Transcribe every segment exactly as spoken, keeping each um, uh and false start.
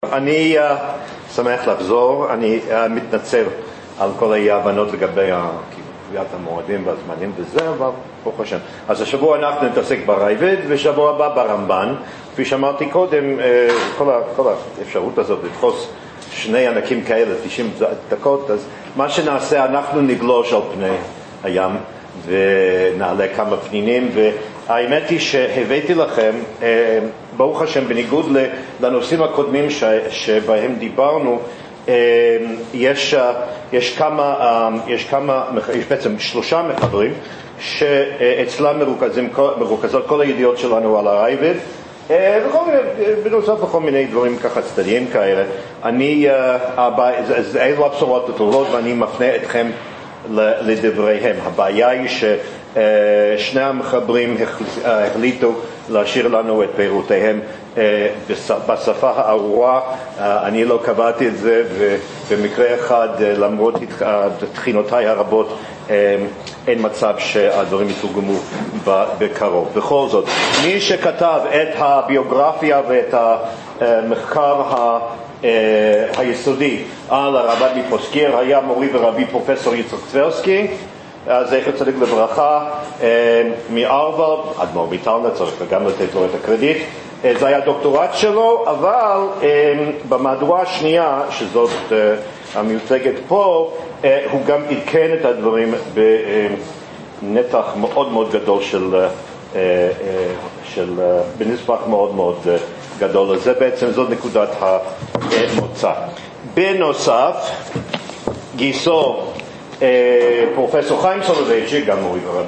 אני uh, שמח לחזור, אני uh, מתנצל על כל ההבנות לגבי קביעת המועדים והזמנים וזה, אבל ברוך השם. אז השבוע אנחנו נתעסק ברייבד, ושבוע הבא ברמב"ן. כפי שאמרתי קודם, uh, כל, ה, כל האפשרות הזאת לתפוס שני ענקים כאלה, תשעים דקות, אז מה שנעשה, אנחנו נגלוש על פני הים ונעלה כמה פנינים, והאמת היא שהבאתי לכם, uh, ברוך השם, בניגוד לנושאים הקודמים ש, שבהם דיברנו, יש, יש כמה, יש כמה, יש בעצם שלושה מחברים שאצלם מרוכזים, מרוכזות כל הידיעות שלנו על הרייבד, וכל מיני, בנוסף לכל מיני דברים ככה צדדיים כאלה. אני, אלו הבשורות הטובות ואני מפנה אתכם לדבריהם. הבעיה היא ששני המחברים החליטו להשאיר לנו את פירותיהם בשפה הארורה. אני לא קבעתי את זה, ובמקרה אחד, למרות תחינותיי הרבות, אין מצב שהדברים יתורגמו בקרוב. בכל זאת, מי שכתב את הביוגרפיה ואת המחקר היסודי על הרב"ד מפוסקיר היה מורי ורבי פרופסור יצחק טברסקי, זכר צדיק לברכה, מארווארד, אדמו"ר מטלנה, צריך גם לתת לו את הקרדיט. זה היה דוקטורט שלו, אבל במהדורה השנייה, שזאת המיוצגת פה, הוא גם עדכן את הדברים בנתח מאוד מאוד גדול של, של בנספח מאוד מאוד גדול. זה בעצם, זאת נקודת המוצא. בנוסף, גיסו פרופסור חיים סולובייצ'יק, גם מורי ורבי,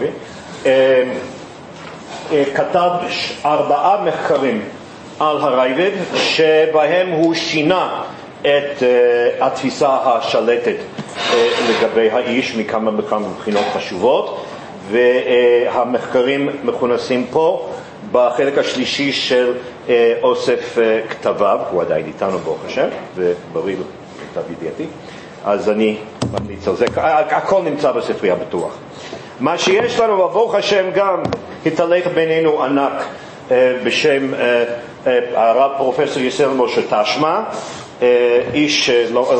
כתב ארבעה מחקרים על הרייבד, שבהם הוא שינה את התפיסה השלטת לגבי האיש מכמה וכמה מבחינות חשובות, והמחקרים מכונסים פה בחלק השלישי של אוסף כתביו. הוא עדיין איתנו ברוך השם ובריא למיטב ידיעתי, אז אני ממליץ על זה. הכל נמצא בספרייה בטוח. מה שיש לנו ברוך השם גם התהלך בינינו ענק בשם הרב פרופסור ישראל משה תשמע, איש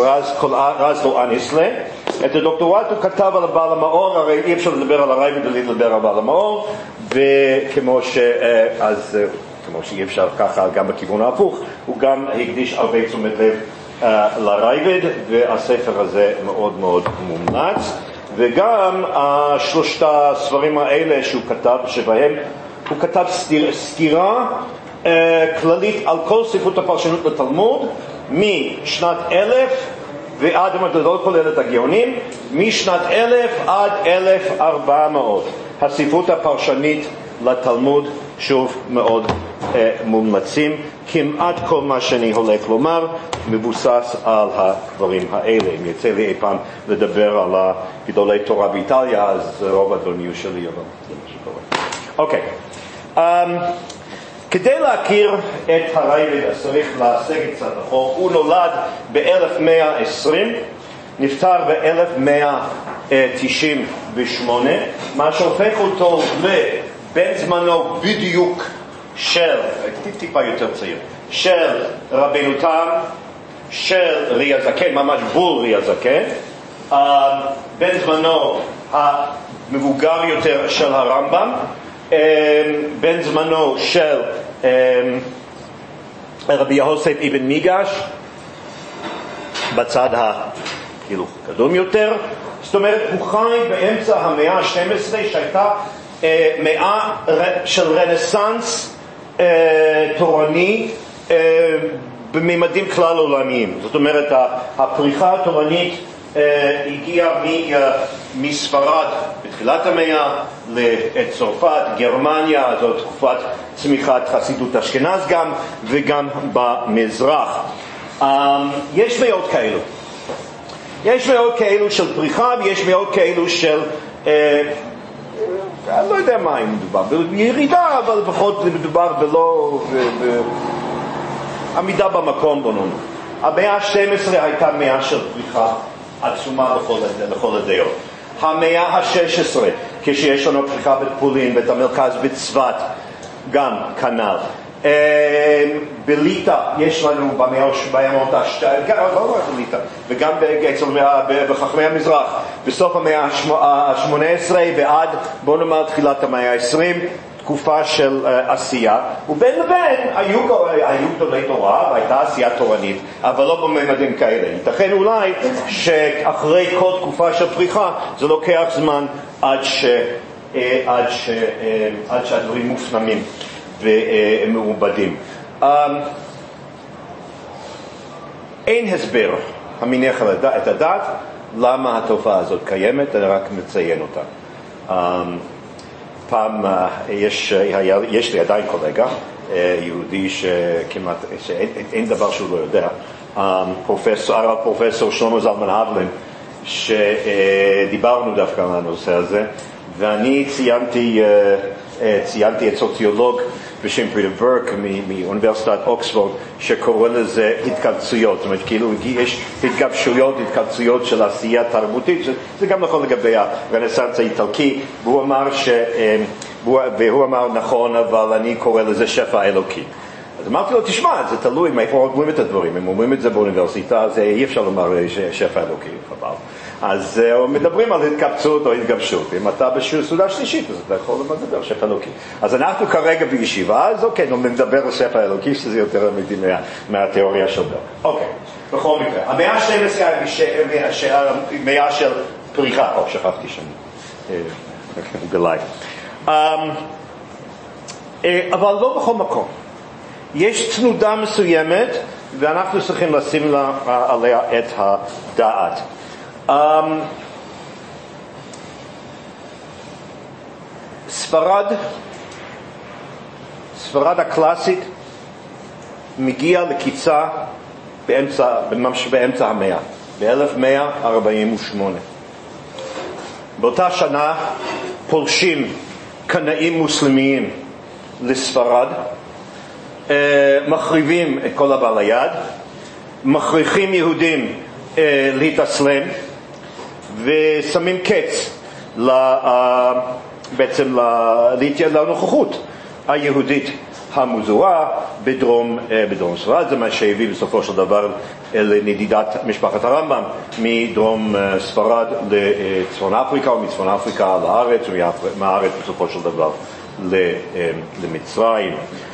רז לא אניסלה. את הדוקטורט הוא כתב על הבעל המאור, הרי אי אפשר לדבר על הרייבד בלי לדבר על הבעל המאור, וכמו ש... אז כמו שאי אפשר ככה גם בכיוון ההפוך, הוא גם הקדיש הרבה תשומת לב לרייבד, והספר הזה מאוד מאוד מומלץ. וגם שלושת הספרים האלה שהוא כתב, שבהם הוא כתב סתיר, סתירה אה, כללית על כל ספרות הפרשנות לתלמוד, משנת אלף ועד, זה לא כולל את הגאונים, משנת אלף עד אלף ארבע מאות. הספרות הפרשנית לתלמוד, שוב מאוד אה, מומלצים. כמעט כל מה שאני הולך לומר מבוסס על הדברים האלה. אם יצא לי אי פעם לדבר על גדולי תורה באיטליה, אז רוב הדברים יהיו שלי, אבל זה מה שקורה. אוקיי. Um, כדי להכיר את הרייבד צריך להסגת קצת אחור. הוא נולד ב-אלף מאה ועשרים, נפטר ב-אלף מאה תשעים ושמונה, מה שהופך אותו לבן זמנו בדיוק של, טיפה יותר צעיר, של רבינו תם, של רי הזקן, ממש בול רי הזקן, בן זמנו המבוגר יותר של הרמב"ם, בן זמנו של רבי יהוסף אבן מיגש, בצד הכאילו קדום יותר. זאת אומרת, הוא חי באמצע המאה ה-שתים עשרה, שהייתה מאה של רנסנס תורני בממדים כלל עולמיים. זאת אומרת, הפריחה התורנית הגיעה מספרד בתחילת המאה לצרפת, גרמניה, זאת תקופת צמיחת חסידות אשכנז גם, וגם במזרח. יש מאות כאלו. יש מאות כאלו של פריחה, ויש מאות כאלו של... אני לא יודע מה אם מדובר, בירידה, אבל לפחות מדובר בלא... עמידה במקום, בוא נאמר. המאה ה-שתים עשרה הייתה מאה של פריחה עצומה לכל הדעות. המאה ה-שש עשרה, כשיש לנו פריחה בפולין, ואת המרכז בצפת, גם כנ"ל. בליטא יש לנו בימות השתיים, לא רק בליטא, וגם בחכמי המזרח, בסוף המאה ה-שמונה עשרה ועד, בוא נאמר, תחילת המאה ה-עשרים, תקופה של עשייה, ובין לבין היו, היו גדולי תורה, והייתה עשייה תורנית, אבל לא בממדים כאלה. ייתכן אולי שאחרי כל תקופה של פריחה, זה לוקח זמן עד, ש, עד, ש, עד שהדברים מופנמים ומעובדים. אין הסבר המניח את הדעת למה התופעה הזאת קיימת, אני רק מציין אותה. פעם יש, יש לי עדיין קולגה יהודי שכמעט, שאין דבר שהוא לא יודע, פרופסור, הרב פרופסור שלמה זלמן האבלין, שדיברנו דווקא על הנושא הזה, ואני ציינתי, ציינתי את סוציולוג בשם פיטר ברק מאוניברסיטת אוקספורד, שקורא לזה התכווצויות. זאת אומרת, כאילו יש התגבשויות, התכווצויות של עשייה תרבותית, זה גם נכון לגבי הרנסנס האיטלקי, והוא אמר, ש... והוא אמר נכון, אבל אני קורא לזה שפע אלוקי. אז אמרתי לו, תשמע, זה תלוי מאיפה אומרים את הדברים. אם אומרים את זה באוניברסיטה, אז אי אפשר לומר שפע אלוקי, חבל. אז uh, מדברים על התקבצות או התגבשות. אם אתה בסעודה שלישית, אז אתה יכול לדבר שפע אלוקי. אז אנחנו כרגע בישיבה, אז אוקיי, נדבר על שפע אלוקי, שזה יותר אמיתי מה, מהתיאוריה של ברק. אוקיי, בכל מקרה. המאה ה-שתים עשרה, המאה של פריחה, או שכחתי שם, גלי. Um, אבל לא בכל מקום. יש תנודה מסוימת, ואנחנו צריכים לשים לה, עליה את הדעת. Um, ספרד, ספרד הקלאסית, מגיע לקיצה באמצע, ממש באמצע המאה, ב-אלף מאה ארבעים ושמונה. באותה שנה פולשים קנאים מוסלמיים לספרד, uh, מחריבים את כל הבעל היד, מכריחים יהודים uh, להתאסלם, ושמים קץ ל, uh, בעצם לנוכחות היהודית המוזרה בדרום, uh, בדרום ספרד. זה מה שהביא בסופו של דבר לנדידת משפחת הרמב"ם מדרום uh, ספרד לצפון אפריקה, או מצפון אפריקה לארץ, ומהארץ בסופו של דבר למצרים.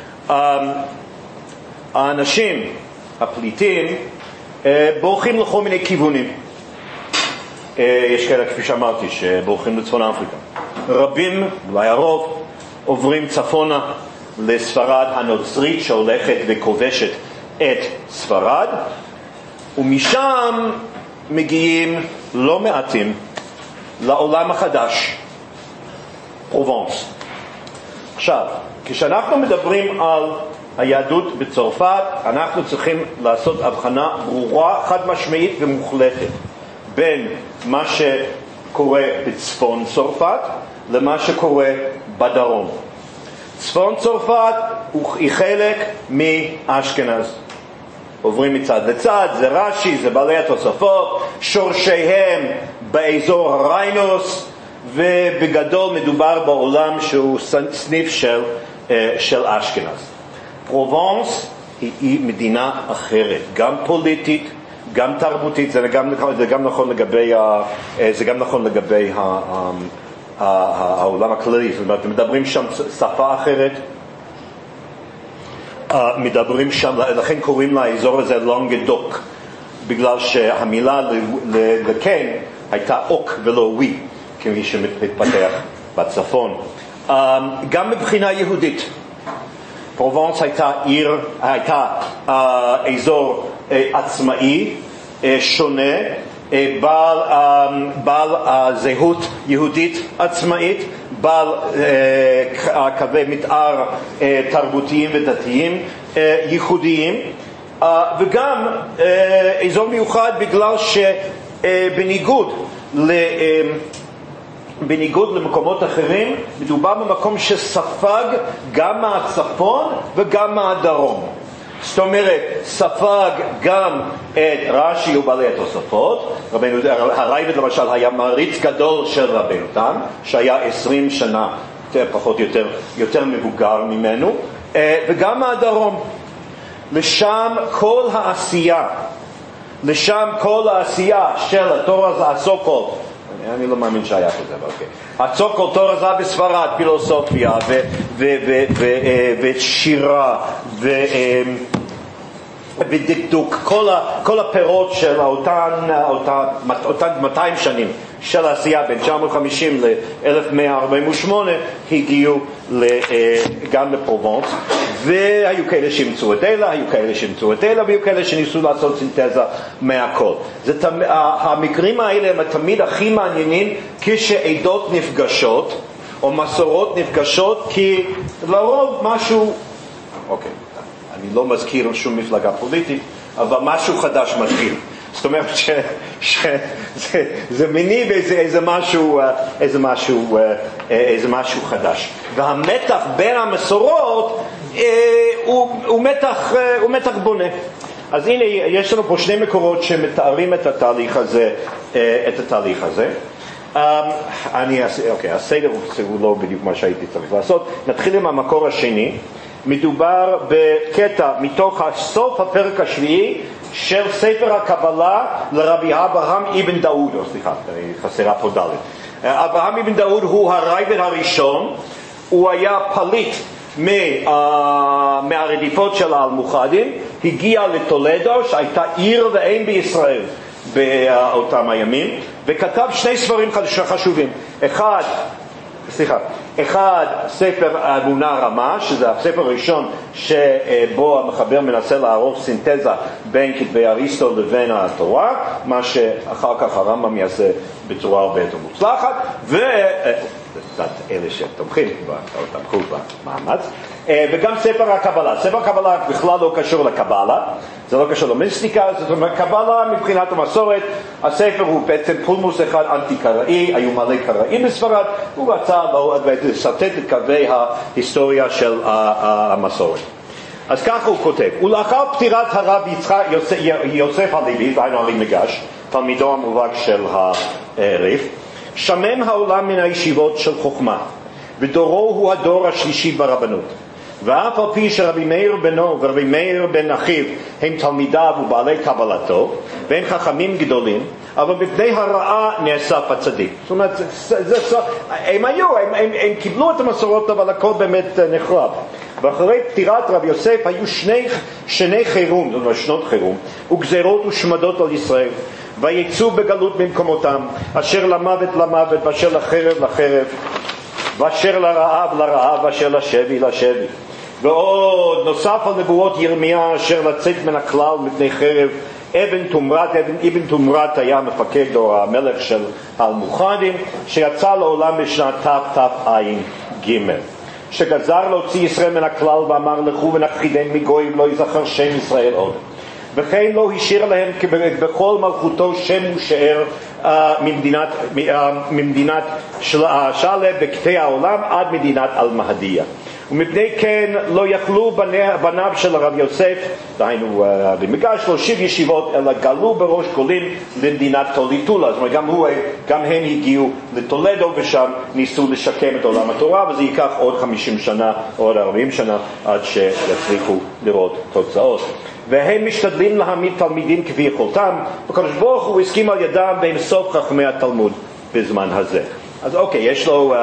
האנשים, הפליטים, בורחים לכל מיני כיוונים. יש כאלה, כפי שאמרתי, שבורחים לצפון אפריקה. רבים, אולי הרוב, עוברים צפונה לספרד הנוצרית שהולכת וכובשת את ספרד, ומשם מגיעים לא מעטים לעולם החדש, פרובנס. עכשיו, כשאנחנו מדברים על היהדות בצרפת, אנחנו צריכים לעשות הבחנה ברורה, חד משמעית ומוחלטת, בין מה שקורה בצפון צרפת למה שקורה בדרום. צפון צרפת היא חלק מאשכנז. עוברים מצד לצד, זה רש"י, זה בעלי התוספות, שורשיהם באזור הריינוס, ובגדול מדובר בעולם שהוא סניף של, של אשכנז. פרובנס היא מדינה אחרת, גם פוליטית, גם תרבותית, זה גם, זה גם נכון לגבי, זה גם נכון לגבי העולם הכללי. זאת אומרת, מדברים שם שפה אחרת, מדברים שם, לכן קוראים לאזור הזה לונגדוק, בגלל שהמילה לכן הייתה אוק ולא ווי, כמי שמתפתח בצפון. גם מבחינה יהודית, פרובנס הייתה עיר, הייתה אזור עצמאי, שונה, בעל, בעל זהות יהודית עצמאית, בעל קווי מתאר תרבותיים ודתיים ייחודיים, וגם אזור מיוחד בגלל שבניגוד ל... בניגוד למקומות אחרים, מדובר במקום שספג גם מהצפון וגם מהדרום. זאת אומרת, ספג גם את רש"י ובעלי התוספות. רבנו, הרייבד למשל היה מעריץ גדול של רבנו תם, שהיה עשרים שנה, פחות או יותר, יותר מבוגר ממנו, וגם מהדרום. לשם כל העשייה, לשם כל העשייה של התור הזה, הסוקול, אני לא מאמין שהיה כזה, אבל אוקיי. הסוקול, תור הזה בספרד, פילוסופיה ושירה ודקדוק, כל הפירות של אותן מאתיים שנים של העשייה בין תשע מאות וחמישים ל-אלף מאה ארבעים ושמונה הגיעו גם לפרובנס, והיו כאלה שימצאו את אלה, היו כאלה שימצאו את אלה, והיו כאלה שניסו לעשות סינתזה מהכל. זה, המקרים האלה הם תמיד הכי מעניינים כשעדות נפגשות, או מסורות נפגשות, כי לרוב משהו, אוקיי, אני לא מזכיר שום מפלגה פוליטית, אבל משהו חדש מתחיל. זאת אומרת שזה מניב איזה, איזה משהו, איזה משהו, איזה משהו חדש. והמתח בין המסורות הוא, הוא מתח, הוא מתח בונה. אז הנה, יש לנו פה שני מקורות שמתארים את התהליך הזה, את התהליך הזה. אני, אוקיי, הסדר הוא לא בדיוק מה שהייתי צריך לעשות. נתחיל עם המקור השני. מדובר בקטע מתוך סוף הפרק השביעי של ספר הקבלה לרבי אברהם אבן דאוד, או סליחה, חסרה פה ד'. אברהם אבן דאוד הוא הרייבד הראשון, הוא היה פליט מהרדיפות של האלמוחדים, הגיע לטולדו שהייתה עיר ואם בישראל באותם הימים, וכתב שני ספרים חשובים. אחד, סליחה, אחד ספר אמונה רמה, שזה הספר הראשון שבו המחבר מנסה לערוך סינתזה בין כתבי אריסטו לבין התורה, מה שאחר כך הרמב"ם יעשה בצורה הרבה יותר מוצלחת, ו... קצת אלה שתומכים, או תמכו במאמץ, וגם ספר הקבלה. ספר הקבלה בכלל לא קשור לקבלה, זה לא קשור למיסטיקה, זאת אומרת, קבלה מבחינת המסורת, הספר הוא בעצם פולמוס אחד אנטי-קראי, היו מלא קראיים בספרד, הוא רצה לסרטט את קווי ההיסטוריה של המסורת. אז ככה הוא כותב, ולאחר פטירת הרב יצחק, יוסף הלוי, והיינו הלוי מגש, תלמידו המובהק של הריף, שמם העולם מן הישיבות של חוכמה, ודורו הוא הדור השלישי ברבנות. ואף על פי שרבי מאיר בנו ורבי מאיר בן אחיו הם תלמידיו ובעלי קבלתו, והם חכמים גדולים, אבל בפני הרעה נאסף הצדיק. זאת אומרת, זה, זה, זה, הם היו, הם, הם, הם קיבלו את המסורות, אבל הכל באמת נחרב. ואחרי פטירת רבי יוסף היו שני, שני חירום, זאת אומרת שנות חירום, וגזרות ושמדות על ישראל. ויצאו בגלות במקומותם, אשר למוות למוות, ואשר לחרב לחרב, ואשר לרעב לרעב, ואשר לשבי לשבי. ועוד נוסף על נבואות ירמיה, אשר לצאת מן הכלל מפני חרב, אבן תומרת, אבן, אבן תומרת היה מפקד או המלך של האלמוחדים, שיצא לעולם בשנת תתע"ג, שגזר להוציא ישראל מן הכלל ואמר לכו ונכחידם מגויים, לא יזכר שם ישראל עוד. וכן לא השאיר להם בכל מלכותו שם ושאר uh, ממדינת, uh, ממדינת של, uh, שלב בקטעי העולם עד מדינת אל-מהדיה. ומפני כן לא יכלו בניה, בניו של הרב יוסף, דהיינו במגש, להושיב ישיבות, אלא גלו בראש גולים למדינת טוליטולה. זאת אומרת, גם, הוא, גם הם הגיעו לטולדו ושם ניסו לשקם את עולם התורה, וזה ייקח עוד חמישים שנה, עוד ארבעים שנה, עד שיצליחו לראות תוצאות. והם משתדלים להעמיד תלמידים כפי יכולתם, והקדוש ברוך הוא הסכים על ידם והם סוף חכמי התלמוד בזמן הזה. אז אוקיי, יש לו,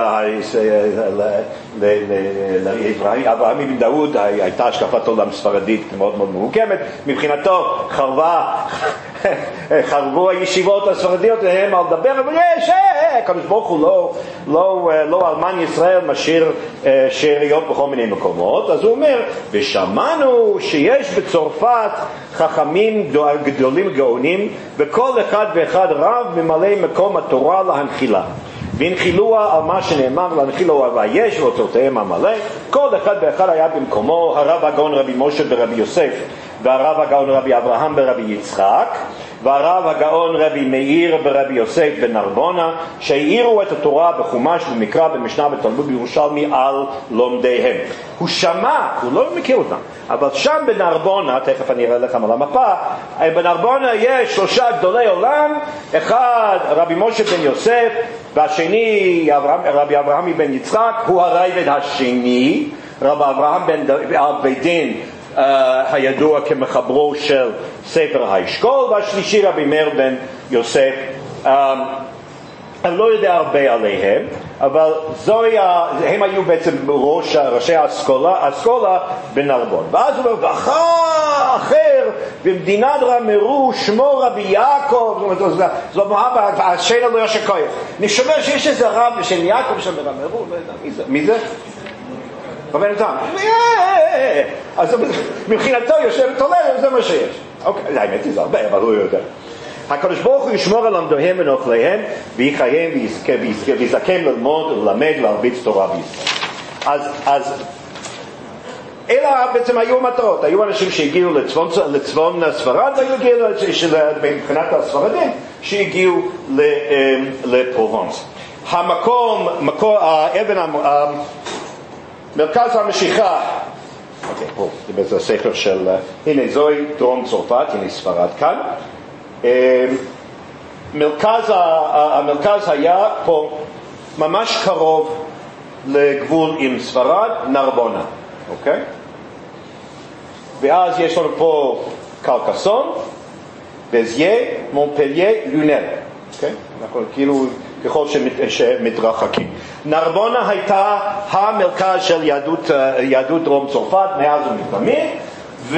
לאברהם אבן דאוד הייתה השקפת עולם ספרדית מאוד מאוד מורכבת, מבחינתו חרבה, חרבו הישיבות הספרדיות והם על דבר, אבל יש, הקדוש ברוך הוא לא, לא, לא אלמן ישראל משאיר שאריות בכל מיני מקומות, אז הוא אומר, ושמענו שיש בצרפת חכמים גדולים גאונים, וכל אחד ואחד רב ממלא מקום התורה להנחילה. והנחילוה על מה שנאמר להנחילוה ויש ואוצרותיהם המלא. כל אחד ואחד היה במקומו, הרב הגאון רבי משה ברבי יוסף, והרב הגאון רבי אברהם ברבי יצחק, והרב הגאון רבי מאיר ברבי יוסף בנרבונה, שהעירו את התורה בחומש במקרא במשנה בתלמוד בירושלמי על לומדיהם. הוא שמע, הוא לא מכיר אותם, אבל שם בנרבונה, תכף אני אראה לכם על המפה, בנרבונה יש שלושה גדולי עולם, אחד רבי משה בן יוסף, והשני אברהם, רבי אברהם בן יצחק, הוא הרייבד השני, רב אברהם בן בית דין, uh, הידוע כמחברו של ספר האשכול, והשלישי רבי מאיר בן יוסף. um, אני לא יודע הרבה עליהם, אבל זוהי, הם היו בעצם ראש, ראשי האסכולה, האסכולה בנרבון. ואז הוא אומר, ואחר אחר במדינת רמרו שמו רבי יעקב, זאת אומרת, השאלה לא יש הכוח. אני שומע שיש איזה רב בשם יעקב שם ברמרו, לא יודע, מי זה? מי זה? רבי נתן. אז מבחינתו יושב תולה, זה מה שיש. אוקיי, האמת היא זה הרבה, אבל הוא יודע. הקדוש ברוך הוא ישמור על עמדיהם ונאכליהם ויחייהם ויזכם ללמוד וללמד ולהרביץ תורה בישראל. אז, אז אלה בעצם היו המטרות. היו אנשים שהגיעו לצפון, לצפון ספרד, והיו הגיעו מבחינת הספרדים שהגיעו לפרובנס. המקום, מקור, האבן, מרכז המשיכה, אוקיי, פה, זה הספר של, הנה זוהי דרום צרפת, הנה ספרד כאן. מרכז, המרכז היה פה ממש קרוב לגבול עם ספרד, נרבונה, אוקיי? ואז יש לנו פה קרקסון, בזיה, מונפליה, לונל, אוקיי? אנחנו כאילו ככל שמת, שמתרחקים. נרבונה הייתה המרכז של יהדות, יהדות דרום צרפת מאז ומתמיד, ו...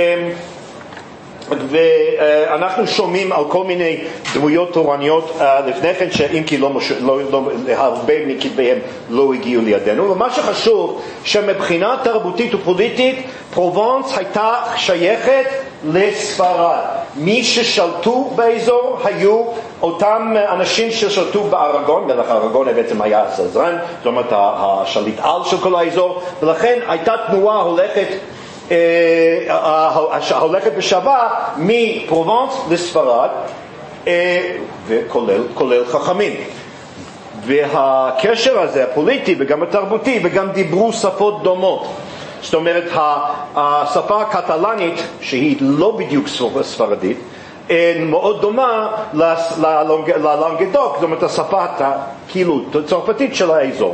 ואנחנו שומעים על כל מיני דמויות תורניות לפני כן, שאם כי לא, לא, לא, הרבה מכתביהם לא הגיעו לידינו. ומה שחשוב, שמבחינה תרבותית ופוליטית פרובנס הייתה שייכת לספרד. מי ששלטו באזור היו אותם אנשים ששלטו בארגון, מלך הארגון בעצם היה הסזרן, זאת אומרת השליט על של כל האזור, ולכן הייתה תנועה הולכת הולכת בשווה מפרובנס לספרד, וכולל כולל חכמים. והקשר הזה הפוליטי וגם התרבותי, וגם דיברו שפות דומות. זאת אומרת, השפה הקטלנית, שהיא לא בדיוק ספרדית, מאוד דומה ללנגדוק, זאת אומרת השפה כאילו צרפתית של האזור.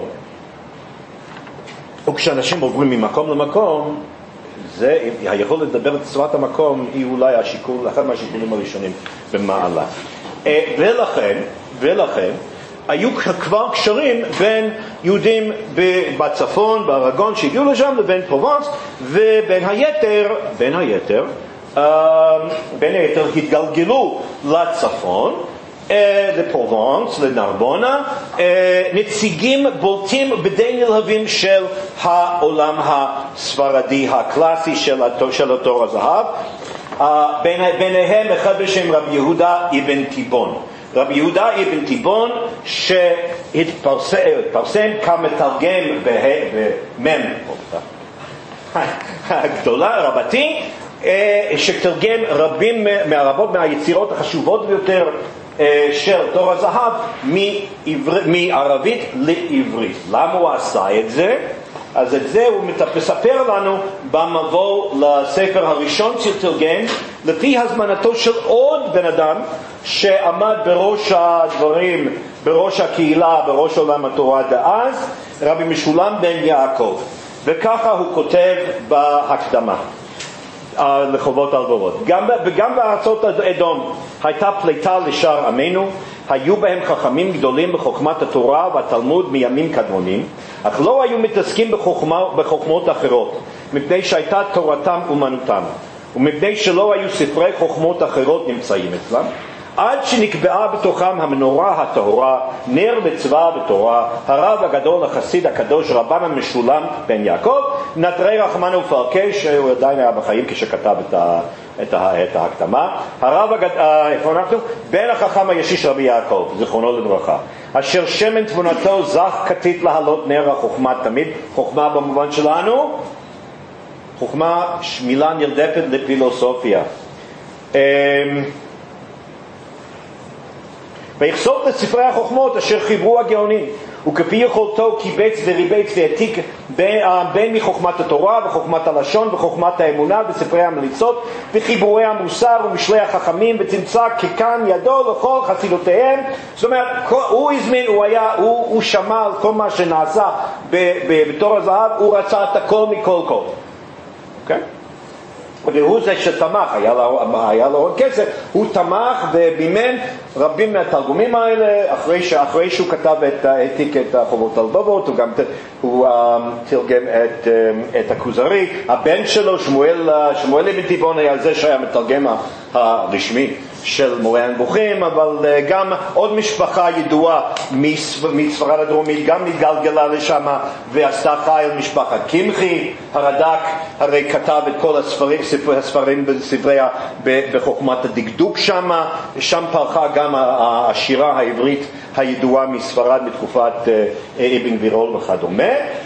וכשאנשים עוברים ממקום למקום, זה, היכולת לדבר את שפת המקום היא אולי השיקול, אחד מהשיקולים הראשונים במעלה. ולכן, ולכן, היו כבר קשרים בין יהודים בצפון, בארגון שהגיעו לשם, לבין פרובנס, ובין היתר, בין היתר, בין היתר התגלגלו לצפון, לפרובנס, לנרבונה, נציגים בולטים בדי נלהבים של העולם הספרדי הקלאסי של התור הזהב. ביניהם אחד בשם רבי יהודה אבן תיבון. רבי יהודה אבן תיבון שהתפרסם כמתרגם במם הגדולה רבתי, שתרגם רבים מהרבות מהיצירות החשובות ביותר של תור הזהב מערבית לעברית. למה הוא עשה את זה? אז את זה הוא מספר לנו במבוא לספר הראשון שתרגם, לפי הזמנתו של עוד בן אדם שעמד בראש הדברים, בראש הקהילה, בראש עולם התורה דאז, רבי משולם בן יעקב. וככה הוא כותב בהקדמה לחובות הלבבות. גם, וגם בארצות אדום הייתה פליטה לשאר עמנו, היו בהם חכמים גדולים בחוכמת התורה והתלמוד מימים קדמונים, אך לא היו מתעסקים בחוכמה, בחוכמות אחרות, מפני שהייתה תורתם אומנותם, ומפני שלא היו ספרי חוכמות אחרות נמצאים אצלם, עד שנקבעה בתוכם המנורה הטהורה, נר מצווה בתורה, הרב הגדול החסיד הקדוש רבן משולם בן יעקב, נטרי רחמנו ופרקי, שהוא עדיין היה בחיים כשכתב את, ה, את, ה, את ההקדמה, הרב הגדול, איפה אנחנו? בן החכם הישיש רבי יעקב, זכרונו לברכה, אשר שמן תבונתו זך כתית להעלות נר החוכמה תמיד, חוכמה במובן שלנו, חוכמה מילה נרדפת לפילוסופיה. ויחשוף לספרי החוכמות אשר חיברו הגאונים, וכפי יכולתו קיבץ וריבץ והעתיק בין, בין מחוכמת התורה וחוכמת הלשון וחוכמת האמונה בספרי המליצות וחיבורי המוסר ומשלי החכמים ותמצא ככאן ידו לכל חסידותיהם. זאת אומרת, הוא הזמין, הוא היה, הוא, הוא שמע על כל מה שנעשה בתור הזהב, הוא רצה את הכל מכל כל. אוקיי? והוא זה שתמך, היה לו, היה לו עוד כסף, הוא תמך ובימן רבים מהתרגומים האלה. אחרי, ש, אחרי שהוא כתב את, העתיק את החובות הלבבות, הוא גם הוא, um, תרגם את, um, את הכוזרי. הבן שלו, שמואל, שמואל אבן טבעון, היה זה שהיה מתרגם הרשמי של מורה הנבוכים, אבל uh, גם עוד משפחה ידועה מספרד הדרומית גם נתגלגלה לשם ועשתה חיל, משפחת קמחי. הרד"ק הרי כתב את כל הספרים, הספרים בספרי בחוכמת הדקדוק שם, שם פרחה גם השירה העברית הידועה מספרד בתקופת אבן גבירול וכדומה.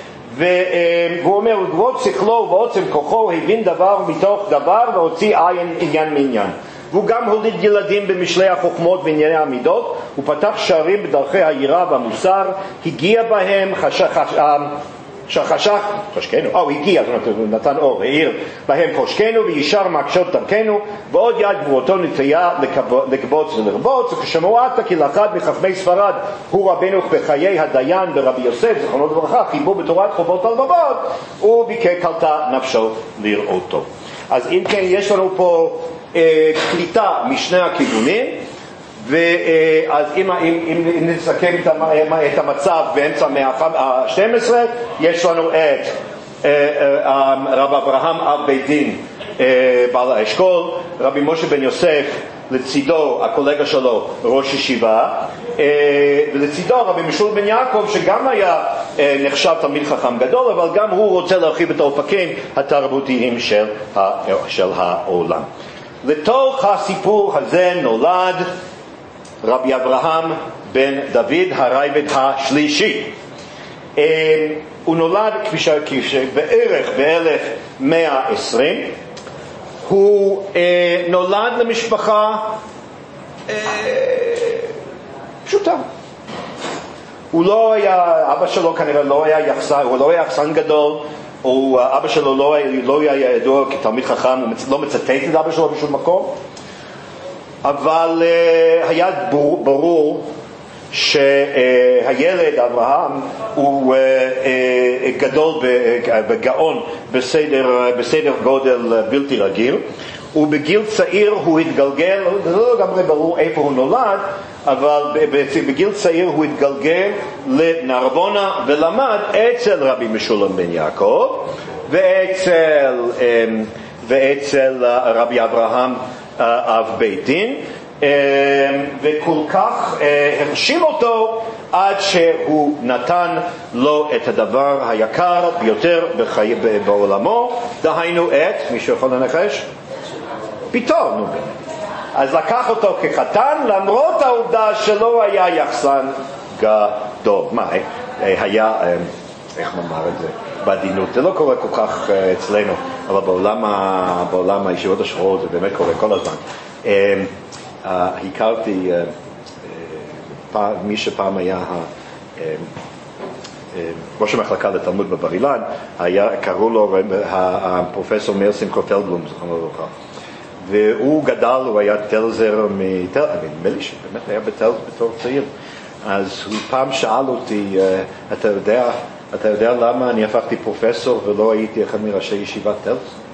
והוא אומר, וגבוד שכלו ובעוצם כוחו הבין דבר מתוך דבר והוציא עין עניין מעניין. והוא גם הוליד ילדים במשלי החוכמות וענייני המידות, הוא פתח שערים בדרכי היראה והמוסר, הגיע בהם חשך, חשך, חשקנו, או הגיע, הוא נתן אור, העיר בהם חושקנו וישר מקשות דרכנו, ועוד יד גבורתו נטיה לקבוץ ולרבוץ. וכשמועט כי לאחד מחכמי ספרד הוא רבנו בחיי הדיין ורבי יוסף זכרונו לברכה חיבור בתורת חובות הלבבות, וביקר קלטה נפשו לראותו. אז אם כן, יש לנו פה אה, קליטה משני הכיוונים. ואז אם, אם, אם, אם נסכם את המצב באמצע המאה ה-שתים עשרה, יש לנו את רב אברהם אב בית דין בעל האשכול, רבי משה בן יוסף לצידו הקולגה שלו ראש ישיבה, ולצידו רבי משול בן יעקב שגם היה נחשב תלמיד חכם גדול, אבל גם הוא רוצה להרחיב את האופקים התרבותיים של, של העולם. לתוך הסיפור הזה נולד רבי אברהם בן דוד הרייבד השלישי. הוא נולד בערך ב-אלף מאה ועשרים. הוא נולד למשפחה פשוטה. הוא לא היה, אבא שלו כנראה לא היה יחסן, הוא לא היה יחסן גדול, או אבא שלו לא, לא היה ידוע כתלמיד חכם, הוא לא מצטט את אבא שלו בשום מקום. אבל uh, היה ברור, ברור שהילד אברהם הוא uh, uh, גדול וגאון בסדר, בסדר גודל בלתי רגיל, ובגיל צעיר הוא התגלגל, לא לגמרי ברור איפה הוא נולד, אבל בגיל צעיר הוא התגלגל לנרבונה ולמד אצל רבי משולם בן יעקב ואצל, um, ואצל uh, רבי אברהם אב בית דין, וכל כך הרשים אותו עד שהוא נתן לו את הדבר היקר ביותר בחיי, בעולמו, דהיינו את, מישהו יכול לנחש? פתאום, נו באמת. אז לקח אותו כחתן למרות העובדה שלא היה יחסן גדול. מה, היה, איך נאמר את זה? בעדינות. זה לא קורה כל כך uh, אצלנו, אבל בעולם, ה, בעולם הישיבות השחורות זה באמת קורה כל הזמן. Uh, uh, הכרתי uh, uh, פעם, מי שפעם היה uh, uh, ראש המחלקה לתלמוד בבר אילן, היה, קראו לו הפרופסור מאיר שמחו טלבלום, זכרונו לברכה. והוא גדל, הוא היה טלזר מתל, נדמה לי שבאמת היה בטל בתור צעיר. אז הוא פעם שאל אותי, uh, אתה יודע, אתה יודע למה אני הפכתי פרופסור ולא הייתי אחד מראשי ישיבת טלס?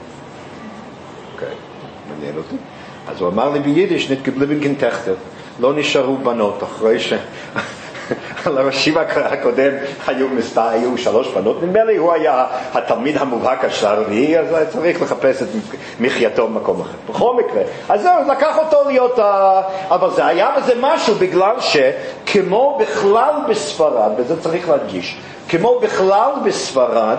אוקיי, מעניין אותי. אז הוא אמר לי ביידיש, נit geblieben Töchter, לא נשארו בנות, אחרי ש... על הרשימה הקודם היו מספר, היו שלוש בנות, נדמה לי הוא היה התלמיד המובהק השרבי, אז היה צריך לחפש את מחייתו במקום אחר. בכל מקרה, אז זהו, לקח אותו להיות, אבל זה היה בזה משהו בגלל שכמו בכלל בספרד, וזה צריך להדגיש, כמו בכלל בספרד,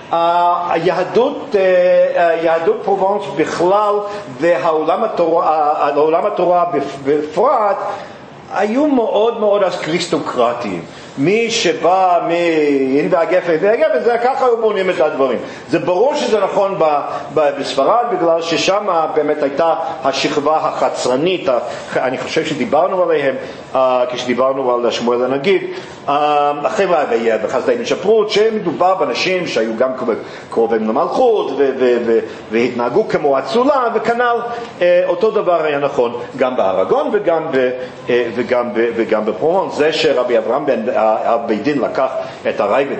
היהדות, יהדות פרובנס בכלל והעולם התורה, העולם התורה בפרט, היו מאוד מאוד אריסטוקרטיים. מי שבא מעין והגפן והגפן, זה ככה היו בונים את הדברים. זה ברור שזה נכון ב, ב, בספרד, בגלל ששם באמת הייתה השכבה החצרנית, אני חושב שדיברנו עליהם, uh, כשדיברנו על שמואל הנגיד, uh, החבר'ה בחסדי בן שפרות, שמדובר באנשים שהיו גם קרובים למלכות, ו- ו- ו- והתנהגו כמו אצולה, וכנ"ל uh, אותו דבר היה נכון גם בארגון וגם, ב- uh, וגם, ב- וגם בפרובנס. זה שרבי אברהם בן הבית דין לקח את הרייבד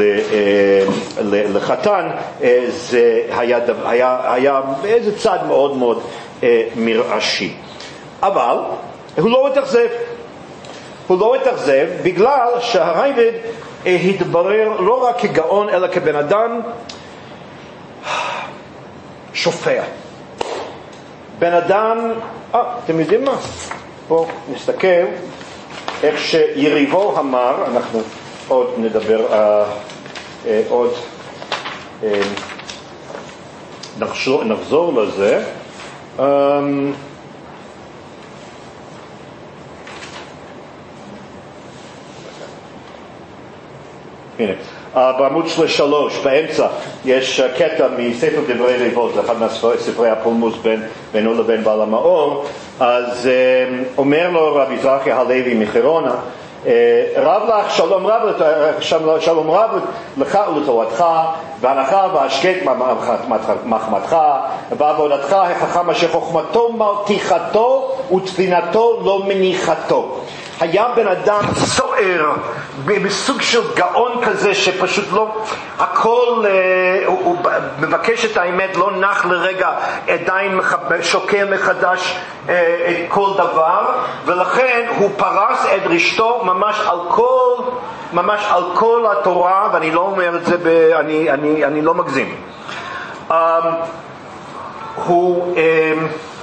לחתן, זה היה, היה, היה באיזה צד מאוד מאוד מרעשי. אבל הוא לא התאכזב. הוא לא התאכזב בגלל שהרייבד התברר לא רק כגאון אלא כבן אדם שופע. בן אדם, אה, אתם יודעים מה? פה נסתכל איך שיריבו אמר, אנחנו עוד נדבר, אה, אה, עוד אה, נחזור, נחזור לזה. אה, הנה, בעמוד שלוש, באמצע, יש קטע מספר דברי ריבות, זה אחד מהספרי הפולמוס בין, בינו לבין בעל המאור. אז אומר לו רבי זרחיה הלוי מחרונה, רב לך שלום רב, שלום רב לך ולתורתך, והנחה והשקט מחמתך, ועבודתך החכם אשר חוכמתו מרתיחתו ותפינתו לא מניחתו. היה בן אדם סוער, בסוג של גאון כזה שפשוט לא, הכל, אה, הוא, הוא מבקש את האמת, לא נח לרגע, עדיין שוקל מחדש אה, כל דבר, ולכן הוא פרס את רשתו ממש על כל, ממש על כל התורה, ואני לא אומר את זה, ב, אני, אני, אני לא מגזים. אה, הוא... אה,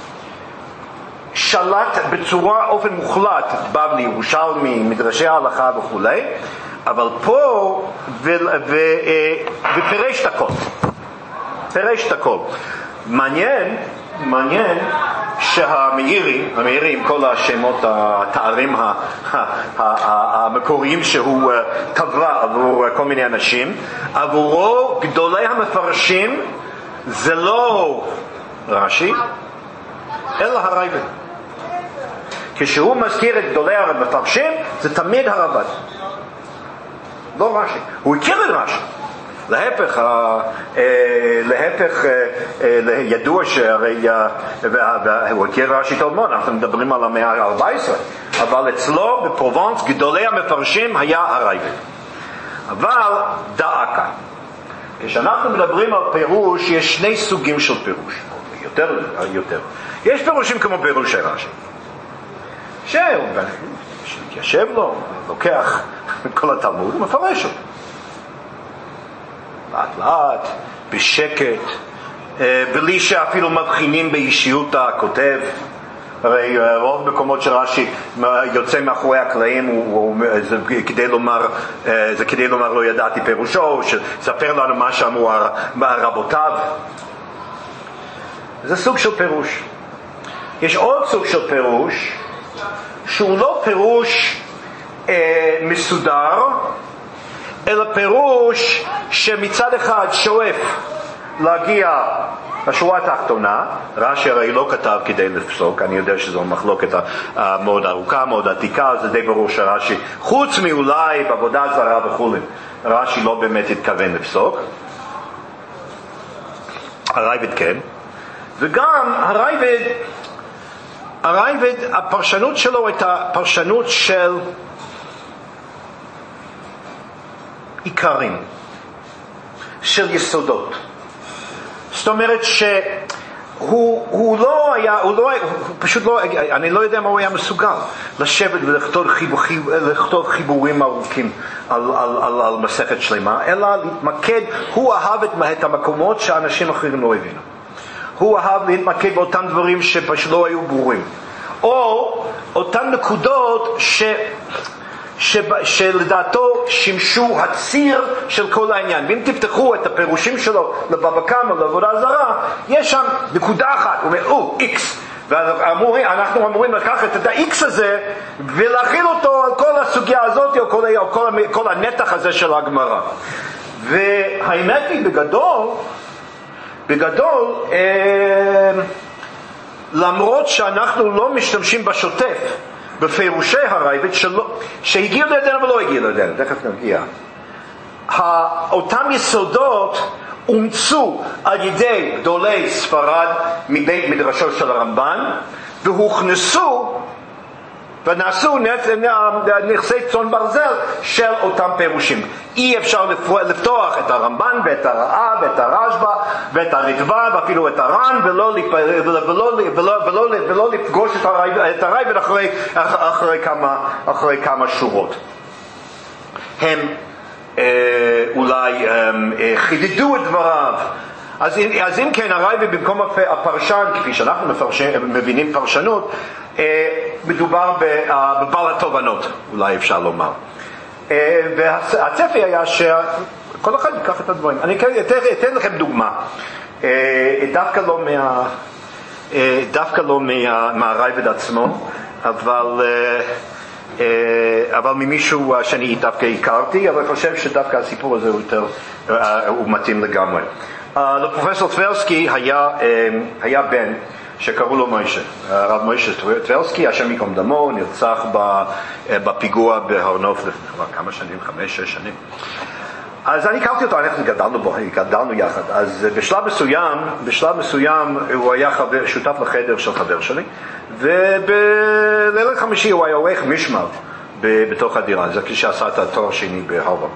שלט בצורה אופן מוחלט בבלי, ירושלמי, מדרשי ההלכה וכו', אבל פה ו, ו, ופרש את הכל. פרש את הכל. מעניין, מעניין שהמאירי, המאירי עם כל השמות, התארים המקוריים שהוא טבע עבור כל מיני אנשים, עבורו גדולי המפרשים זה לא רש"י, אלא הרייבד. כשהוא מזכיר את גדולי המפרשים, זה תמיד הרב"ד. לא רש"י. הוא הכיר את רש"י. להפך, להפך, ידוע שהרי, הוא הכיר רש"י טוב מאוד, אנחנו מדברים על המאה ה-ארבע עשרה, אבל אצלו בפרובנס גדולי המפרשים היה הרייבד. אבל דאקה. כשאנחנו מדברים על פירוש, יש שני סוגים של פירוש. יותר, יותר. יש פירושים כמו פירוש של רש"י. שיתיישב לו, לוקח כל התלמוד ומפרש אותו. לאט לאט, בשקט, בלי שאפילו מבחינים באישיות הכותב. הרי רוב מקומות שרש"י יוצא מאחורי הקלעים, הוא, הוא, זה, כדי לומר, זה כדי לומר לא ידעתי פירושו, שספר לנו מה שאמרו רבותיו. זה סוג של פירוש. יש עוד סוג של פירוש, שהוא לא פירוש אה, מסודר, אלא פירוש שמצד אחד שואף להגיע לשורה התחתונה. רש"י הרי לא כתב כדי לפסוק, אני יודע שזו מחלוקת מאוד ארוכה, מאוד עתיקה, זה די ברור שרש"י, חוץ מאולי בעבודה זרה וכו', רש"י לא באמת התכוון לפסוק. הרייבד כן. וגם הרייבד, הרייבד, הפרשנות שלו הייתה פרשנות של עיקרים, של יסודות. זאת אומרת שהוא הוא לא היה, הוא לא, הוא פשוט לא, אני לא יודע מה הוא היה מסוגל לשבת ולכתוב חיבור, לכתוב חיבורים ארוכים על, על, על, על מסכת שלמה, אלא להתמקד, הוא אהב את המקומות שאנשים אחרים לא הבינו. הוא אהב להתמקד באותם דברים שפשוט לא היו ברורים. או אותן נקודות ש... ש... שלדעתו שימשו הציר של כל העניין. ואם תפתחו את הפירושים שלו לבבא קמא, לעבודה זרה, יש שם נקודה אחת, הוא אומר, או, איקס, ואנחנו אמורים לקחת את ה-X הזה ולהכיל אותו על כל הסוגיה הזאת או כל, או כל, כל הנתח הזה של הגמרא. והאמת היא בגדול, בגדול, אה, למרות שאנחנו לא משתמשים בשוטף, בפירושי הרייבד שהגיעו לידינו ולא הגיעו לידינו, תכף נגיע. אותם יסודות אומצו על ידי גדולי ספרד מבית מדרשו של הרמב"ן והוכנסו ונעשו נכסי צאן ברזל של אותם פירושים. אי אפשר לפתוח את הרמב"ן ואת הרעה ואת הרשב"א ואת הרדב"א ואפילו את הר"ן ולא, ולא, ולא, ולא, ולא לפגוש את הרייבד אחרי, אחרי, כמה, אחרי כמה שורות. הם אולי חידדו את דבריו. אז, אז אם כן, הרייבד במקום הפרשן, כפי שאנחנו מפרשן, מבינים פרשנות, מדובר בבעל התובנות, אולי אפשר לומר. והצפי היה שכל אחד ייקח את הדברים. אני אתן לכם דוגמה, דווקא לא מה, דווקא לא מה, מהרייבד עצמו, אבל אבל ממישהו שאני דווקא הכרתי, אבל אני חושב שדווקא הסיפור הזה הוא יותר, הוא מתאים לגמרי. לפרופסור טברסקי היה, היה בן שקראו לו מוישה, הרב מוישה טברסקי, השם ייקום דמו, נרצח בפיגוע בהר נוף לפני כמה שנים, חמש, שש שנים. אז אני הכרתי אותו, אנחנו גדלנו בו, גדלנו יחד. אז בשלב מסוים, בשלב מסוים הוא היה חבר, שותף לחדר של חבר שלי, ובליל חמישי הוא היה עורך משמר בתוך הדירה, זה כשעשה את התואר שני בהרווארד.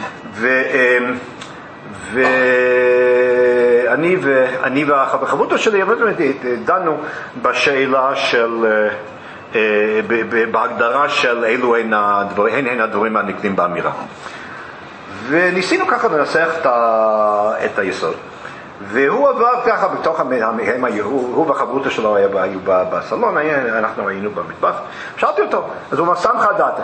ואני ואני והחברותו שלי דנו בשאלה של, בהגדרה של אילו הן הדברים, הן הדברים הנקנים באמירה. וניסינו ככה לנסח את היסוד. והוא עבר ככה בתוך, הוא והחברותו שלו היו בסלון, אנחנו היינו במטבח. שאלתי אותו, אז הוא אמר, סמכה דעתה.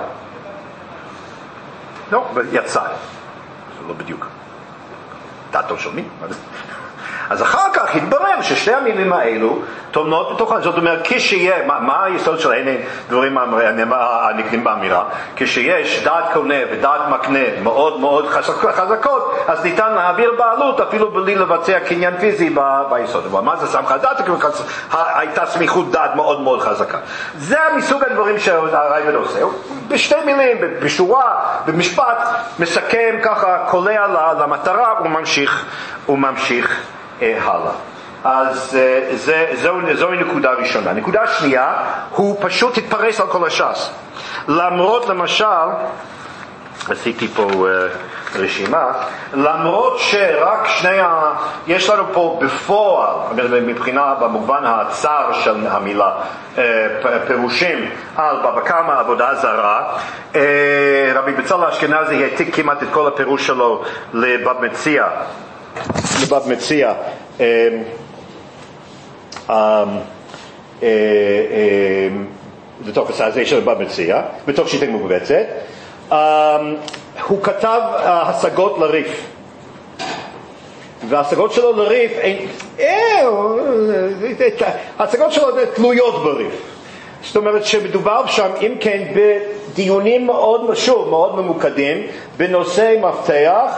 לא, יצא. זה לא בדיוק. דעתו שומעים. אז אחר כך התברר ששתי המילים האלו טומנות בתוכן, זאת אומרת, כשיהיה, מה, מה היסוד של דברים הנקנים באמירה? כשיש דעת קונה ודעת מקנה מאוד מאוד חזקות, אז ניתן להעביר בעלות אפילו בלי לבצע קניין פיזי ביסוד. אבל מה זה סמכה דעת? הייתה סמיכות דעת מאוד מאוד חזקה. זה מסוג הדברים שהרייבד עושה. בשתי מילים, בשורה, במשפט, מסכם ככה, קולע למטרה וממשיך, וממשיך הלאה. אז זה, זו, זו נקודה ראשונה. נקודה שנייה, הוא פשוט התפרס על כל הש"ס. למרות למשל, עשיתי פה uh, רשימה, למרות שרק שני ה... יש לנו פה בפועל, מבחינה במובן הצר של המילה, uh, פירושים על בבא קמא עבודה זרה, uh, רבי בצלאל האשכנזי העתיק כמעט את כל הפירוש שלו לבבא מציעא, לבבא מציעא, um, um, uh, uh, בתוך הסעזי של בבא מציעא, בתוך שיטה מוגבצת, um, הוא כתב uh, השגות לריף, וההשגות שלו לריף, ההשגות שלו תלויות בריף. זאת אומרת שמדובר שם, אם כן, בדיונים מאוד, שוב, מאוד ממוקדים, בנושאי מפתח,